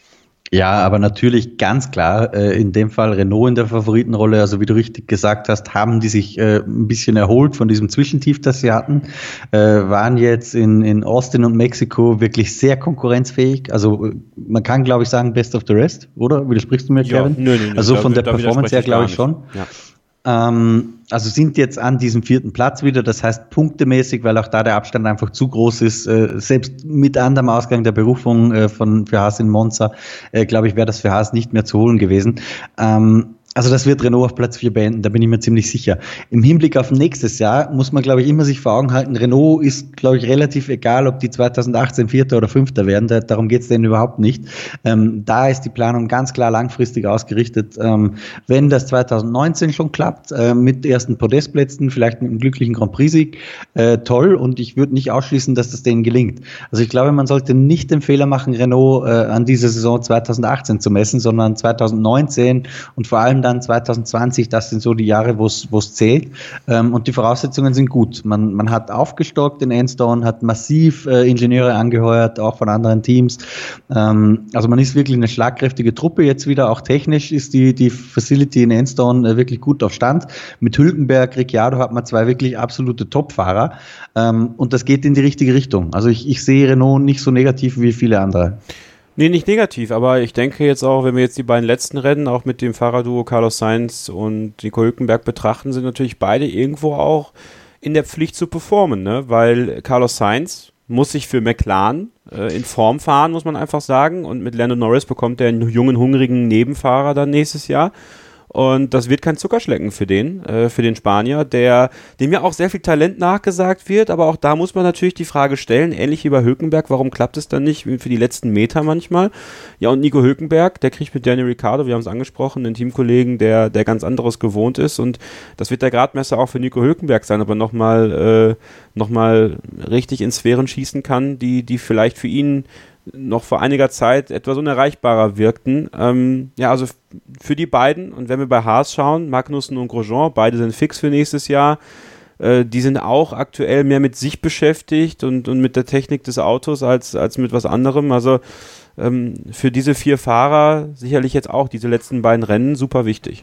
Ja, aber natürlich ganz klar, äh, in dem Fall Renault in der Favoritenrolle, also wie du richtig gesagt hast, haben die sich äh, ein bisschen erholt von diesem Zwischentief, das sie hatten, äh, waren jetzt in, in Austin und Mexiko wirklich sehr konkurrenzfähig, also man kann glaube ich sagen best of the rest, oder? Widersprichst du mir, ja, Kevin? Nö, nö, nö, also da, von der da Performance her glaube ich schon. Ja. Ähm, also sind jetzt an diesem vierten Platz wieder, das heißt punktemäßig, weil auch da der Abstand einfach zu groß ist, äh, selbst mit anderem Ausgang der Berufung äh, von für Haas in Monza, äh, glaube ich, wäre das für Haas nicht mehr zu holen gewesen. Ähm, Also das wird Renault auf Platz vier beenden, da bin ich mir ziemlich sicher. Im Hinblick auf nächstes Jahr muss man, glaube ich, immer sich vor Augen halten, Renault ist, glaube ich, relativ egal, ob die zwanzig achtzehn Vierter oder Fünfter werden, da, darum geht es denen überhaupt nicht. Ähm, da ist die Planung ganz klar langfristig ausgerichtet. Ähm, wenn das zwanzig neunzehn schon klappt, äh, mit ersten Podestplätzen, vielleicht mit einem glücklichen Grand Prix-Sieg, äh, toll, und ich würde nicht ausschließen, dass das denen gelingt. Also ich glaube, man sollte nicht den Fehler machen, Renault äh, an dieser Saison zwanzig achtzehn zu messen, sondern zwanzig neunzehn und vor allem dann zwanzig zwanzig, das sind so die Jahre, wo es zählt. Ähm, und die Voraussetzungen sind gut. Man, man hat aufgestockt in Enstone, hat massiv äh, Ingenieure angeheuert, auch von anderen Teams. Ähm, also man ist wirklich eine schlagkräftige Truppe jetzt wieder. Auch technisch ist die, die Facility in Enstone äh, wirklich gut auf Stand. Mit Hülkenberg, Ricciardo hat man zwei wirklich absolute Top-Fahrer. Ähm, und das geht in die richtige Richtung. Also ich, ich sehe Renault nicht so negativ wie viele andere. Nee, nicht negativ, aber ich denke jetzt auch, wenn wir jetzt die beiden letzten Rennen auch mit dem Fahrerduo Carlos Sainz und Nico Hülkenberg betrachten, sind natürlich beide irgendwo auch in der Pflicht zu performen, ne? Weil Carlos Sainz muss sich für McLaren äh, in Form fahren, muss man einfach sagen, und mit Lando Norris bekommt er einen jungen, hungrigen Nebenfahrer dann nächstes Jahr. Und das wird kein Zuckerschlecken für den, äh, für den Spanier, der, dem ja auch sehr viel Talent nachgesagt wird, aber auch da muss man natürlich die Frage stellen, ähnlich wie bei Hülkenberg, warum klappt es dann nicht für die letzten Meter manchmal? Ja, und Nico Hülkenberg, der kriegt mit Daniel Ricciardo, wir haben es angesprochen, einen Teamkollegen, der, der ganz anderes gewohnt ist, und das wird der Gradmesser auch für Nico Hülkenberg sein, aber nochmal, äh, nochmal richtig in Sphären schießen kann, die, die vielleicht für ihn noch vor einiger Zeit etwas unerreichbarer wirkten. Ähm, ja, also f- für die beiden, und wenn wir bei Haas schauen, Magnussen und Grosjean, beide sind fix für nächstes Jahr, äh, die sind auch aktuell mehr mit sich beschäftigt und, und mit der Technik des Autos als, als mit was anderem. Also ähm, für diese vier Fahrer sicherlich jetzt auch diese letzten beiden Rennen super wichtig.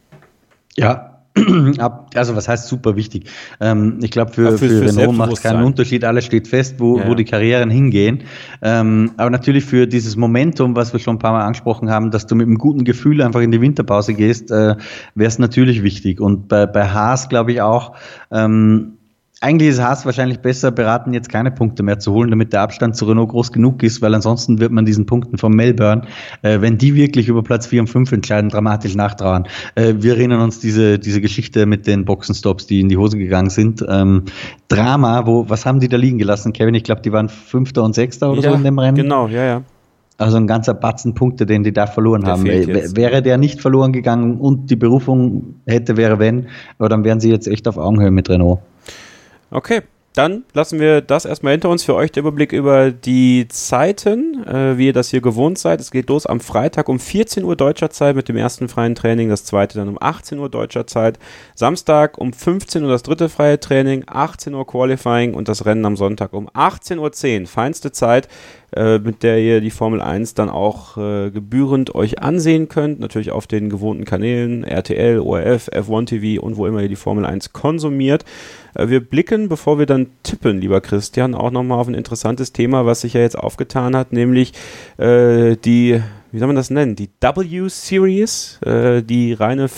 Ja, also was heißt super wichtig? Ähm, ich glaube, für, ja, für, für, für Renault macht es keinen Unterschied, alles steht fest, wo, ja, wo die Karrieren hingehen. Ähm, aber natürlich für dieses Momentum, was wir schon ein paar Mal angesprochen haben, dass du mit einem guten Gefühl einfach in die Winterpause gehst, äh, wäre es natürlich wichtig. Und bei, bei Haas glaube ich auch, ähm, eigentlich ist Haas wahrscheinlich besser beraten, jetzt keine Punkte mehr zu holen, damit der Abstand zu Renault groß genug ist, weil ansonsten wird man diesen Punkten von Melbourne, äh, wenn die wirklich über Platz vier und fünf entscheiden, dramatisch nachtrauern. Äh, wir erinnern uns diese diese Geschichte mit den Boxenstops, die in die Hose gegangen sind. Ähm, Drama, wo, was haben die da liegen gelassen, Kevin? Ich glaube, die waren Fünfter und Sechster oder ja, so in dem Rennen. Genau, ja, ja. Also ein ganzer Batzen Punkte, den die da verloren Der haben. fehlt Wäre der nicht verloren gegangen und die Berufung hätte, wäre wenn, aber dann wären sie jetzt echt auf Augenhöhe mit Renault. Okay. Dann lassen wir das erstmal hinter uns. Für euch der Überblick über die Zeiten, äh, wie ihr das hier gewohnt seid. Es geht los am Freitag um vierzehn Uhr deutscher Zeit mit dem ersten freien Training, das zweite dann um achtzehn Uhr deutscher Zeit. Samstag um fünfzehn Uhr das dritte freie Training, achtzehn Uhr Qualifying und das Rennen am Sonntag um achtzehn Uhr zehn. Feinste Zeit, äh, mit der ihr die Formel eins dann auch äh, gebührend euch ansehen könnt. Natürlich auf den gewohnten Kanälen, R T L, O R F, F eins T V und wo immer ihr die Formel eins konsumiert. Wir blicken, bevor wir dann tippen, lieber Christian, auch nochmal auf ein interessantes Thema, was sich ja jetzt aufgetan hat, nämlich äh, die, wie soll man das nennen, die W-Series, äh, die reine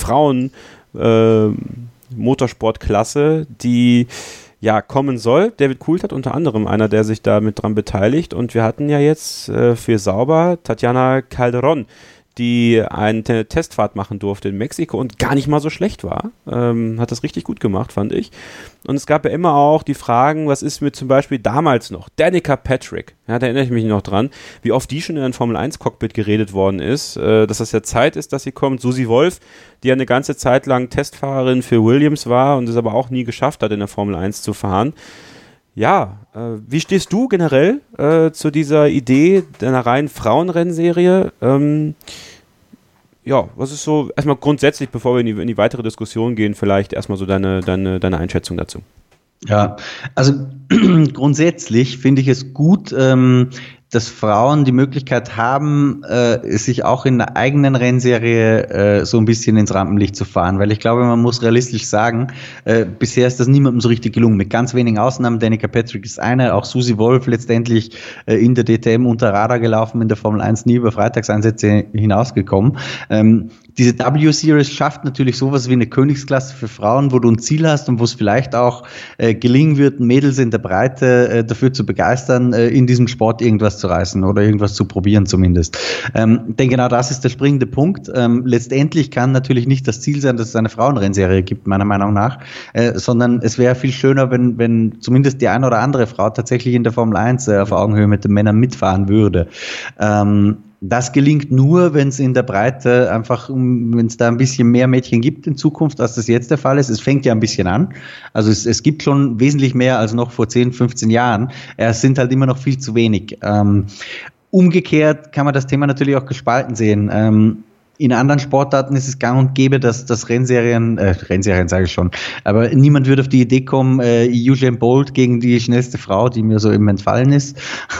Frauen-Motorsportklasse, äh, die ja kommen soll. David Coulthard unter anderem einer, der sich da mit dran beteiligt, und wir hatten ja jetzt äh, für Sauber Tatjana Calderón, die eine Testfahrt machen durfte in Mexiko und gar nicht mal so schlecht war. Ähm, hat das richtig gut gemacht, fand ich. Und es gab ja immer auch die Fragen, was ist mit zum Beispiel damals noch Danica Patrick, ja, da erinnere ich mich noch dran, wie oft die schon in einem Formel eins Cockpit geredet worden ist, äh, dass das ja Zeit ist, dass sie kommt. Susi Wolf, die ja eine ganze Zeit lang Testfahrerin für Williams war und es aber auch nie geschafft hat, in der Formel eins zu fahren. Ja, äh, wie stehst du generell äh, zu dieser Idee einer reinen Frauenrennserie? Ähm, ja, was ist so, erstmal grundsätzlich, bevor wir in die, in die weitere Diskussion gehen, vielleicht erstmal so deine, deine, deine Einschätzung dazu. Ja, also grundsätzlich finde ich es gut, ähm, dass Frauen die Möglichkeit haben, äh, sich auch in einer eigenen Rennserie äh, so ein bisschen ins Rampenlicht zu fahren, weil ich glaube, man muss realistisch sagen, äh, bisher ist das niemandem so richtig gelungen, mit ganz wenigen Ausnahmen. Danica Patrick ist eine, auch Susi Wolf letztendlich äh, in der D T M unter Radar gelaufen, in der Formel eins nie über Freitagseinsätze hinausgekommen. Ähm, diese W-Series schafft natürlich sowas wie eine Königsklasse für Frauen, wo du ein Ziel hast und wo es vielleicht auch äh, gelingen wird, Mädels in der Breite äh, dafür zu begeistern, äh, in diesem Sport irgendwas zu reißen oder irgendwas zu probieren zumindest. Ähm, denn genau das ist der springende Punkt. Ähm, letztendlich kann natürlich nicht das Ziel sein, dass es eine Frauenrennserie gibt, meiner Meinung nach, äh, sondern es wäre viel schöner, wenn, wenn zumindest die eine oder andere Frau tatsächlich in der Formel eins äh, auf Augenhöhe mit den Männern mitfahren würde. Ähm, Das gelingt nur, wenn es in der Breite einfach, wenn es da ein bisschen mehr Mädchen gibt in Zukunft, als das jetzt der Fall ist. Es fängt ja ein bisschen an. Also es, es gibt schon wesentlich mehr als noch vor zehn, fünfzehn Jahren. Es sind halt immer noch viel zu wenig. Ähm, umgekehrt kann man das Thema natürlich auch gespalten sehen. Ähm, In anderen Sportarten ist es gang und gäbe, dass, dass Rennserien, äh, Rennserien sage ich schon, aber niemand würde auf die Idee kommen, äh, Usain Bolt gegen die schnellste Frau, die mir so eben entfallen ist,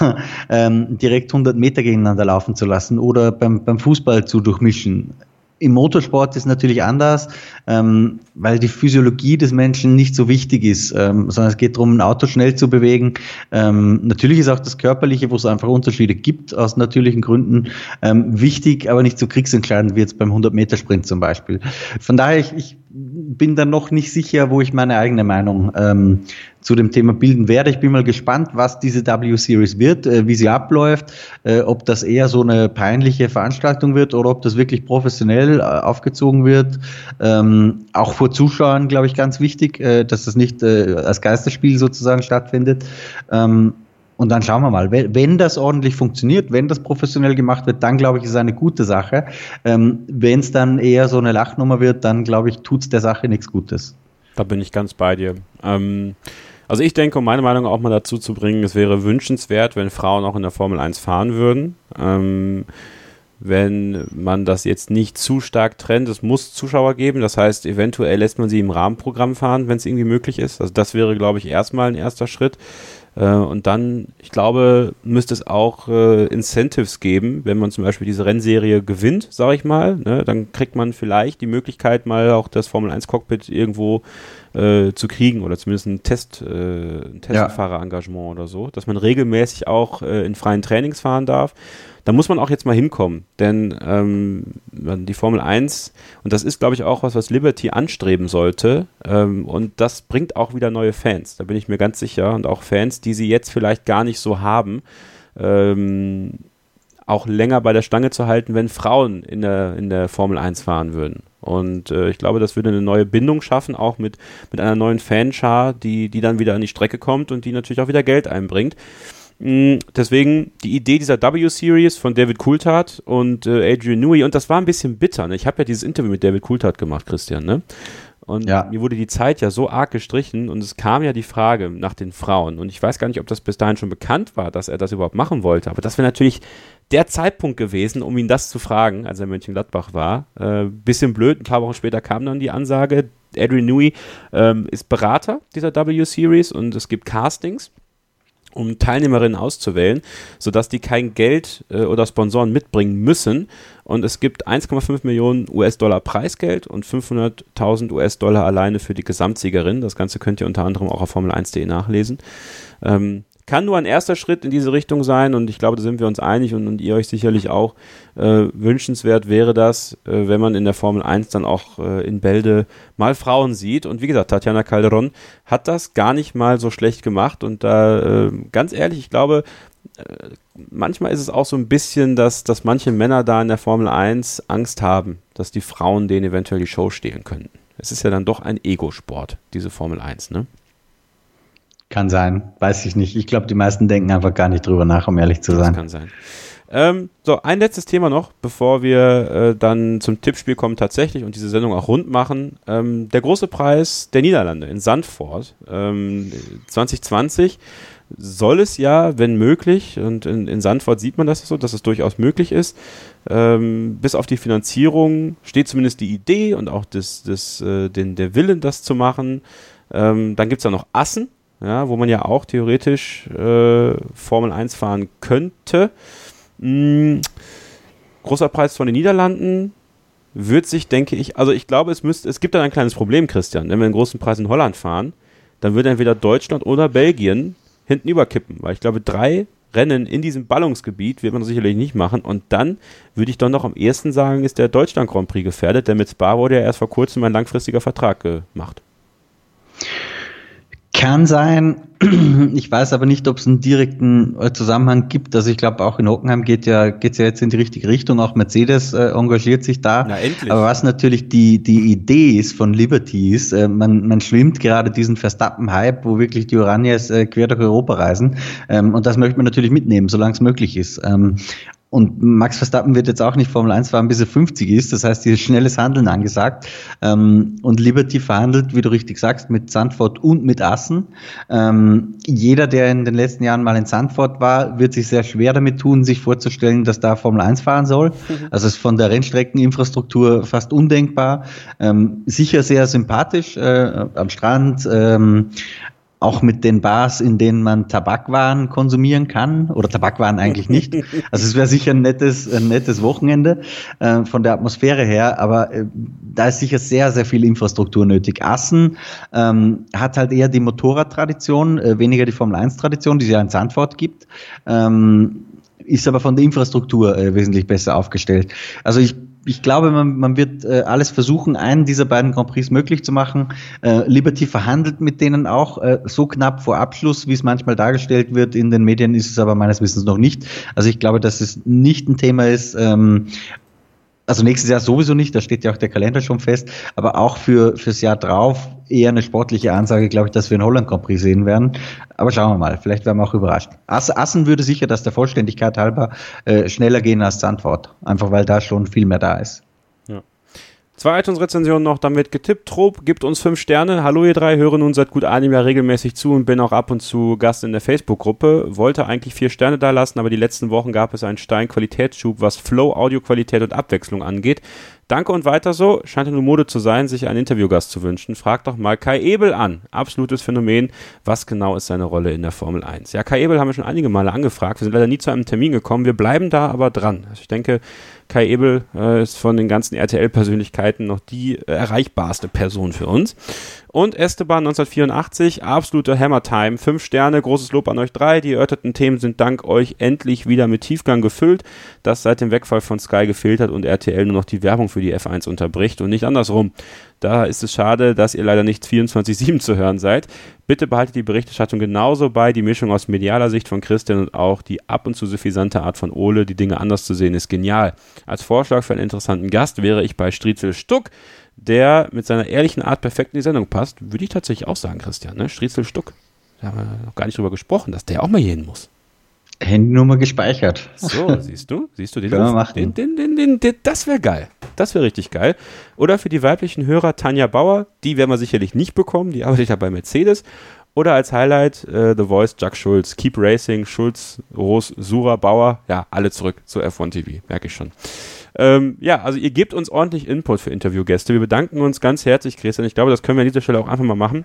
ähm, direkt hundert Meter gegeneinander laufen zu lassen oder beim, beim Fußball zu durchmischen. Im Motorsport ist es natürlich anders, ähm, weil die Physiologie des Menschen nicht so wichtig ist, ähm, sondern es geht darum, ein Auto schnell zu bewegen. Ähm, natürlich ist auch das Körperliche, wo es einfach Unterschiede gibt, aus natürlichen Gründen, ähm, wichtig, aber nicht so kriegsentscheidend wie jetzt beim hundert Meter Sprint zum Beispiel. Von daher, ich, ich bin da noch nicht sicher, wo ich meine eigene Meinung ähm, zu dem Thema bilden werde. Ich bin mal gespannt, was diese W-Series wird, äh, wie sie abläuft, äh, ob das eher so eine peinliche Veranstaltung wird oder ob das wirklich professionell äh, aufgezogen wird. Ähm, auch vor Zuschauern, glaube ich, ganz wichtig, äh, dass das nicht äh, als Geisterspiel sozusagen stattfindet. Ähm, Und dann schauen wir mal, wenn das ordentlich funktioniert, wenn das professionell gemacht wird, dann glaube ich, ist es eine gute Sache. Ähm, wenn es dann eher so eine Lachnummer wird, dann glaube ich, tut es der Sache nichts Gutes. Da bin ich ganz bei dir. Ähm, also ich denke, um meine Meinung auch mal dazu zu bringen, es wäre wünschenswert, wenn Frauen auch in der Formel eins fahren würden. Ähm, wenn man das jetzt nicht zu stark trennt, es muss Zuschauer geben, das heißt, eventuell lässt man sie im Rahmenprogramm fahren, wenn es irgendwie möglich ist. Also das wäre, glaube ich, erstmal ein erster Schritt. Und dann, ich glaube, müsste es auch äh, Incentives geben, wenn man zum Beispiel diese Rennserie gewinnt, sage ich mal, ne, dann kriegt man vielleicht die Möglichkeit, mal auch das Formel eins Cockpit irgendwo äh, zu kriegen oder zumindest ein Test, äh, ein Testfahrerengagement oder so, dass man regelmäßig auch äh, in freien Trainings fahren darf. Da muss man auch jetzt mal hinkommen, denn ähm, die Formel eins, und das ist, glaube ich, auch was, was Liberty anstreben sollte, ähm, und das bringt auch wieder neue Fans, da bin ich mir ganz sicher, und auch Fans, die sie jetzt vielleicht gar nicht so haben, ähm, auch länger bei der Stange zu halten, wenn Frauen in der, in der Formel eins fahren würden. Und äh, ich glaube, das würde eine neue Bindung schaffen, auch mit, mit einer neuen Fanschar, die, die dann wieder an die Strecke kommt und die natürlich auch wieder Geld einbringt. Deswegen die Idee dieser W-Series von David Coulthard und äh, Adrian Newey, und das war ein bisschen bitter, ne? Ich habe ja dieses Interview mit David Coulthard gemacht, Christian, ne? Und ja. Mir wurde die Zeit ja so arg gestrichen und es kam ja die Frage nach den Frauen und ich weiß gar nicht, ob das bis dahin schon bekannt war, dass er das überhaupt machen wollte, aber das wäre natürlich der Zeitpunkt gewesen, um ihn das zu fragen, als er in Mönchengladbach war. Äh, bisschen blöd, ein paar Wochen später kam dann die Ansage, Adrian Newey ähm, ist Berater dieser W-Series und es gibt Castings, um Teilnehmerinnen auszuwählen, sodass die kein Geld äh, oder Sponsoren mitbringen müssen. Und es gibt eins Komma fünf Millionen U S-Dollar Preisgeld und fünfhunderttausend U S-Dollar alleine für die Gesamtsiegerin. Das Ganze könnt ihr unter anderem auch auf Formel eins Punkt de nachlesen. Ähm, kann nur ein erster Schritt in diese Richtung sein und ich glaube, da sind wir uns einig und, und ihr euch sicherlich auch. Äh, wünschenswert wäre das, äh, wenn man in der Formel eins dann auch äh, in Bälde mal Frauen sieht. Und wie gesagt, Tatjana Calderón hat das gar nicht mal so schlecht gemacht und da, äh, ganz ehrlich, ich glaube, äh, manchmal ist es auch so ein bisschen, dass, dass manche Männer da in der Formel eins Angst haben, dass die Frauen denen eventuell die Show stehlen könnten. Es ist ja dann doch ein Ego-Sport, diese Formel eins, ne? Kann sein, weiß ich nicht. Ich glaube, die meisten denken einfach gar nicht drüber nach, um ehrlich zu sein. Das kann sein. Ähm, so, ein letztes Thema noch, bevor wir äh, dann zum Tippspiel kommen tatsächlich und diese Sendung auch rund machen. Ähm, der große Preis der Niederlande in Zandvoort ähm, zwanzig zwanzig soll es ja, wenn möglich, und in, in Zandvoort sieht man das so, dass es durchaus möglich ist, ähm, bis auf die Finanzierung steht zumindest die Idee und auch das, das, äh, den, der Wille, das zu machen. Ähm, dann gibt es da noch Assen, ja, wo man ja auch theoretisch äh, Formel eins fahren könnte. Hm, großer Preis von den Niederlanden wird sich, denke ich, also ich glaube, es müsste, es gibt dann ein kleines Problem, Christian, wenn wir einen großen Preis in Holland fahren, dann würde entweder Deutschland oder Belgien hinten überkippen, weil ich glaube, drei Rennen in diesem Ballungsgebiet wird man sicherlich nicht machen und dann würde ich doch noch am ehesten sagen, ist der Deutschland Grand Prix gefährdet, denn mit Spa wurde ja erst vor kurzem ein langfristiger Vertrag gemacht. Kann sein. Ich weiß aber nicht, ob es einen direkten Zusammenhang gibt. Also ich glaube, auch in Hockenheim geht ja geht's ja jetzt in die richtige Richtung. Auch Mercedes äh, engagiert sich da. Na, endlich. Aber was natürlich die die Idee ist von Liberty ist, äh, man man schwimmt gerade diesen Verstappen-Hype, wo wirklich die Oraniers äh, quer durch Europa reisen. Ähm, und das möchte man natürlich mitnehmen, solange es möglich ist. Ähm, Und Max Verstappen wird jetzt auch nicht Formel eins fahren, bis er fünfzig ist. Das heißt, hier ist schnelles Handeln angesagt. Und Liberty verhandelt, wie du richtig sagst, mit Zandvoort und mit Assen. Jeder, der in den letzten Jahren mal in Zandvoort war, wird sich sehr schwer damit tun, sich vorzustellen, dass da Formel eins fahren soll. Mhm. Also es ist von der Rennstreckeninfrastruktur fast undenkbar. Sicher sehr sympathisch äh, am Strand. Ähm, Auch mit den Bars, in denen man Tabakwaren konsumieren kann, oder Tabakwaren eigentlich nicht. Also es wäre sicher ein nettes, ein nettes Wochenende äh, von der Atmosphäre her, aber äh, da ist sicher sehr, sehr viel Infrastruktur nötig. Assen ähm, hat halt eher die Motorradtradition, äh, weniger die Formel eins Tradition, die es ja in Zandvoort gibt, ähm, ist aber von der Infrastruktur äh, wesentlich besser aufgestellt. Also ich ich glaube, man, man wird äh, alles versuchen, einen dieser beiden Grand Prix möglich zu machen. Äh, Liberty verhandelt mit denen auch äh, so knapp vor Abschluss, wie es manchmal dargestellt wird. In den Medien ist es aber meines Wissens noch nicht. Also ich glaube, dass es nicht ein Thema ist, ähm, also nächstes Jahr sowieso nicht, da steht ja auch der Kalender schon fest, aber auch für fürs Jahr drauf eher eine sportliche Ansage, glaube ich, dass wir einen Holland Grand Prix sehen werden. Aber schauen wir mal, vielleicht werden wir auch überrascht. Ass, Assen würde sicher, dass der Vollständigkeit halber äh, schneller gehen als Zandvoort, einfach weil da schon viel mehr da ist. Ja. Zwei iTunes-Rezensionen noch, dann wird getippt. Trop gibt uns fünf Sterne. Hallo ihr drei, höre nun seit gut einem Jahr regelmäßig zu und bin auch ab und zu Gast in der Facebook-Gruppe. Wollte eigentlich vier Sterne da lassen, aber die letzten Wochen gab es einen steilen Qualitätsschub, was Flow, Audioqualität und Abwechslung angeht. Danke und weiter so. Scheint ja nur Mode zu sein, sich einen Interviewgast zu wünschen. Fragt doch mal Kai Ebel an. Absolutes Phänomen. Was genau ist seine Rolle in der Formel eins? Ja, Kai Ebel haben wir schon einige Male angefragt. Wir sind leider nie zu einem Termin gekommen. Wir bleiben da aber dran. Also ich denke, Kai Ebel äh, ist von den ganzen R T L-Persönlichkeiten noch die äh, erreichbarste Person für uns. Und Esteban neunzehnhundertvierundachtzig, absolute Hammer-Time. Fünf Sterne, großes Lob an euch drei. Die erörterten Themen sind dank euch endlich wieder mit Tiefgang gefüllt, das seit dem Wegfall von Sky gefehlt hat und R T L nur noch die Werbung für die F eins unterbricht und nicht andersrum. Da ist es schade, dass ihr leider nicht vierundzwanzig sieben zu hören seid. Bitte behaltet die Berichterstattung genauso bei. Die Mischung aus medialer Sicht von Christian und auch die ab und zu suffisante Art von Ole, die Dinge anders zu sehen, ist genial. Als Vorschlag für einen interessanten Gast wäre ich bei Striezel Stuck, der mit seiner ehrlichen Art perfekt in die Sendung passt. Würde ich tatsächlich auch sagen, Christian. Ne? Striezel Stuck. Da haben wir noch gar nicht drüber gesprochen, dass der auch mal hier hin muss. Handynummer gespeichert. So, siehst du? Siehst du den? Können wir machen. Den, den, den, den, den, das wäre geil. Das wäre richtig geil. Oder für die weiblichen Hörer Tanja Bauer, die werden wir sicherlich nicht bekommen, die arbeitet ja bei Mercedes. Oder als Highlight äh, The Voice, Jack Schulz, Keep Racing, Schulz, Roos, Sura, Bauer, ja, alle zurück zu F eins T V, merke ich schon. Ähm, ja, also ihr gebt uns ordentlich Input für Interviewgäste. Wir bedanken uns ganz herzlich, Christian. Ich glaube, das können wir an dieser Stelle auch einfach mal machen.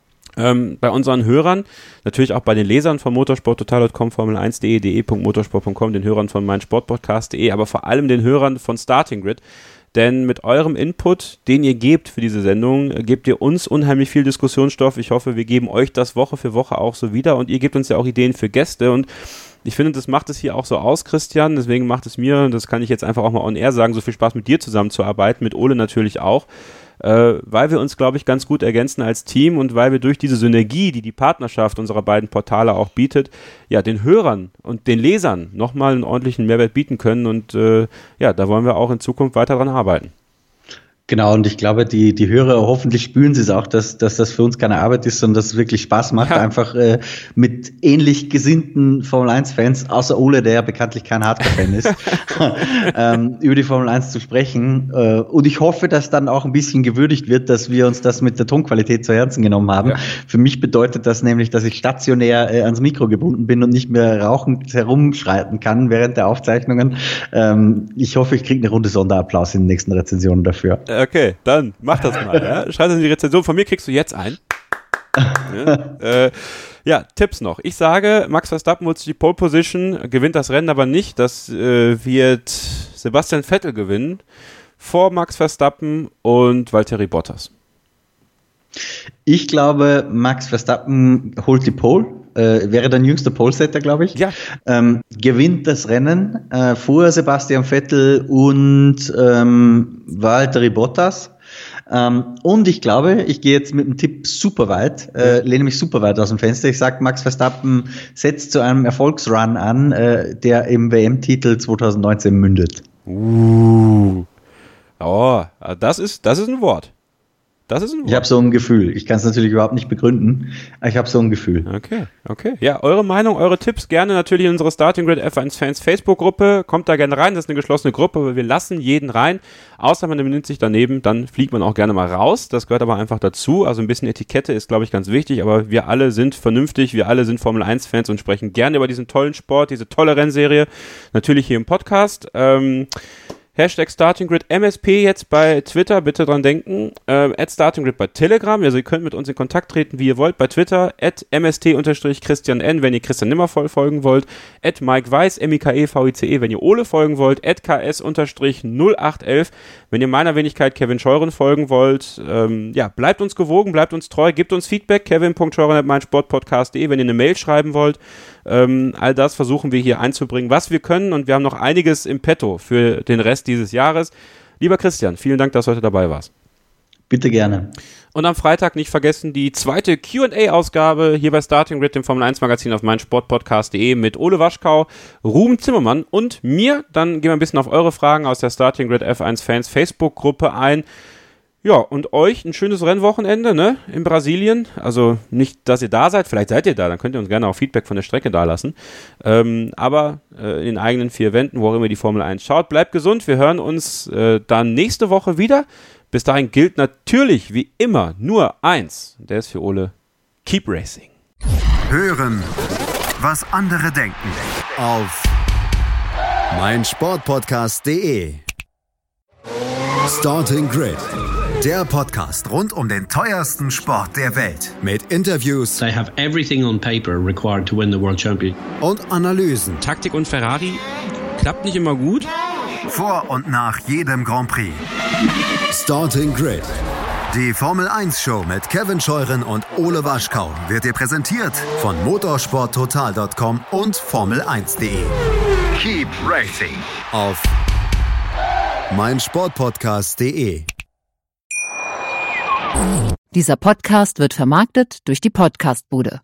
Ähm, bei unseren Hörern, natürlich auch bei den Lesern von motorsporttotal punkt com, formel eins punkt de, de punkt motorsport punkt com, den Hörern von meinsportpodcast punkt de, aber vor allem den Hörern von Starting Grid. Denn mit eurem Input, den ihr gebt für diese Sendung, gebt ihr uns unheimlich viel Diskussionsstoff. Ich hoffe, wir geben euch das Woche für Woche auch so wieder und ihr gebt uns ja auch Ideen für Gäste und ich finde, das macht es hier auch so aus, Christian, deswegen macht es mir, das kann ich jetzt einfach auch mal on air sagen, so viel Spaß mit dir zusammenzuarbeiten, mit Ole natürlich auch, äh, weil wir uns, glaube ich, ganz gut ergänzen als Team und weil wir durch diese Synergie, die die Partnerschaft unserer beiden Portale auch bietet, ja, den Hörern und den Lesern nochmal einen ordentlichen Mehrwert bieten können und äh, ja, da wollen wir auch in Zukunft weiter dran arbeiten. Genau, und ich glaube, die die Hörer, hoffentlich spüren sie es auch, dass dass das für uns keine Arbeit ist, sondern dass es wirklich Spaß macht, ja. einfach äh, mit ähnlich gesinnten Formel eins Fans, außer Ole, der ja bekanntlich kein Hardcore-Fan ist, ähm, über die Formel eins zu sprechen. Äh, und ich hoffe, dass dann auch ein bisschen gewürdigt wird, dass wir uns das mit der Tonqualität zu Herzen genommen haben. Ja. Für mich bedeutet das nämlich, dass ich stationär äh, ans Mikro gebunden bin und nicht mehr rauchend herumschreiten kann während der Aufzeichnungen. Ähm, ich hoffe, ich kriege eine Runde Sonderapplaus in den nächsten Rezensionen dafür. Okay, dann mach das mal. Ja? Schreib das in die Rezension. Von mir kriegst du jetzt ein. Ja, äh, ja, Tipps noch. Ich sage, Max Verstappen holt sich die Pole Position, gewinnt das Rennen aber nicht. Das äh, wird Sebastian Vettel gewinnen vor Max Verstappen und Valtteri Bottas. Ich glaube, Max Verstappen holt die Pole. Äh, wäre dann jüngster Pole-Setter, glaube ich. Ja. Ähm, gewinnt das Rennen äh, vor Sebastian Vettel und ähm, Valtteri Bottas. Ähm, und ich glaube, ich gehe jetzt mit dem Tipp super weit, äh, lehne mich super weit aus dem Fenster. Ich sage, Max Verstappen setzt zu einem Erfolgsrun an, äh, der im W M-Titel zwanzig neunzehn mündet. Uh. Oh, das ist, das ist ein Wort. Das ist ein Wort. Ich habe so ein Gefühl. Ich kann es natürlich überhaupt nicht begründen, aber ich habe so ein Gefühl. Okay, okay. Ja, eure Meinung, eure Tipps gerne natürlich in unsere Starting Grid F eins Fans Facebook-Gruppe. Kommt da gerne rein, das ist eine geschlossene Gruppe, aber wir lassen jeden rein. Außer man benimmt sich daneben, dann fliegt man auch gerne mal raus. Das gehört aber einfach dazu. Also ein bisschen Etikette ist, glaube ich, ganz wichtig, aber wir alle sind vernünftig, wir alle sind Formel eins Fans und sprechen gerne über diesen tollen Sport, diese tolle Rennserie. Natürlich hier im Podcast. Ähm... Hashtag StartingGrid M S P jetzt bei Twitter, bitte dran denken. Ähm, at StartingGrid bei Telegram, also ihr könnt mit uns in Kontakt treten, wie ihr wollt. Bei Twitter, at M S T-Christian N, wenn ihr Christian Nimmervoll folgen wollt. At Mike Weiss, M I K E V I C E, wenn ihr Ole folgen wollt. At K S null acht elf, wenn ihr meiner Wenigkeit Kevin Scheuren folgen wollt. Ähm, ja, bleibt uns gewogen, bleibt uns treu, gebt uns Feedback. Kevin Punkt Scheuren at meinsportpodcast punkt de, wenn ihr eine Mail schreiben wollt. Ähm, all das versuchen wir hier einzubringen, was wir können und wir haben noch einiges im Petto für den Rest dieses Jahres. Lieber Christian, vielen Dank, dass du heute dabei warst. Bitte gerne. Und am Freitag nicht vergessen die zweite Q and A-Ausgabe hier bei Starting Grid, dem Formel eins Magazin auf meinsportpodcast punkt de mit Ole Waschkau, Ruben Zimmermann und mir. Dann gehen wir ein bisschen auf eure Fragen aus der Starting Grid F eins Fans Facebook-Gruppe ein. Ja, und euch ein schönes Rennwochenende, ne, in Brasilien. Also nicht, dass ihr da seid, vielleicht seid ihr da, dann könnt ihr uns gerne auch Feedback von der Strecke dalassen. Ähm, aber äh, in den eigenen vier Wänden, wo auch immer die Formel eins schaut. Bleibt gesund, wir hören uns äh, dann nächste Woche wieder. Bis dahin gilt natürlich, wie immer, nur eins. Der ist für Ole: Keep Racing. Hören, was andere denken. Auf meinsportpodcast punkt de. Starting Grid. Der Podcast rund um den teuersten Sport der Welt. Mit Interviews. They have everything on paper required to win the World Championship. Und Analysen. Taktik und Ferrari klappt nicht immer gut. Vor und nach jedem Grand Prix. Starting Grid. Die Formel eins Show mit Kevin Scheuren und Ole Waschkau wird dir präsentiert von motorsporttotal punkt com und formel eins punkt de. Keep Racing. Auf meinsportpodcast punkt de. Dieser Podcast wird vermarktet durch die Podcastbude.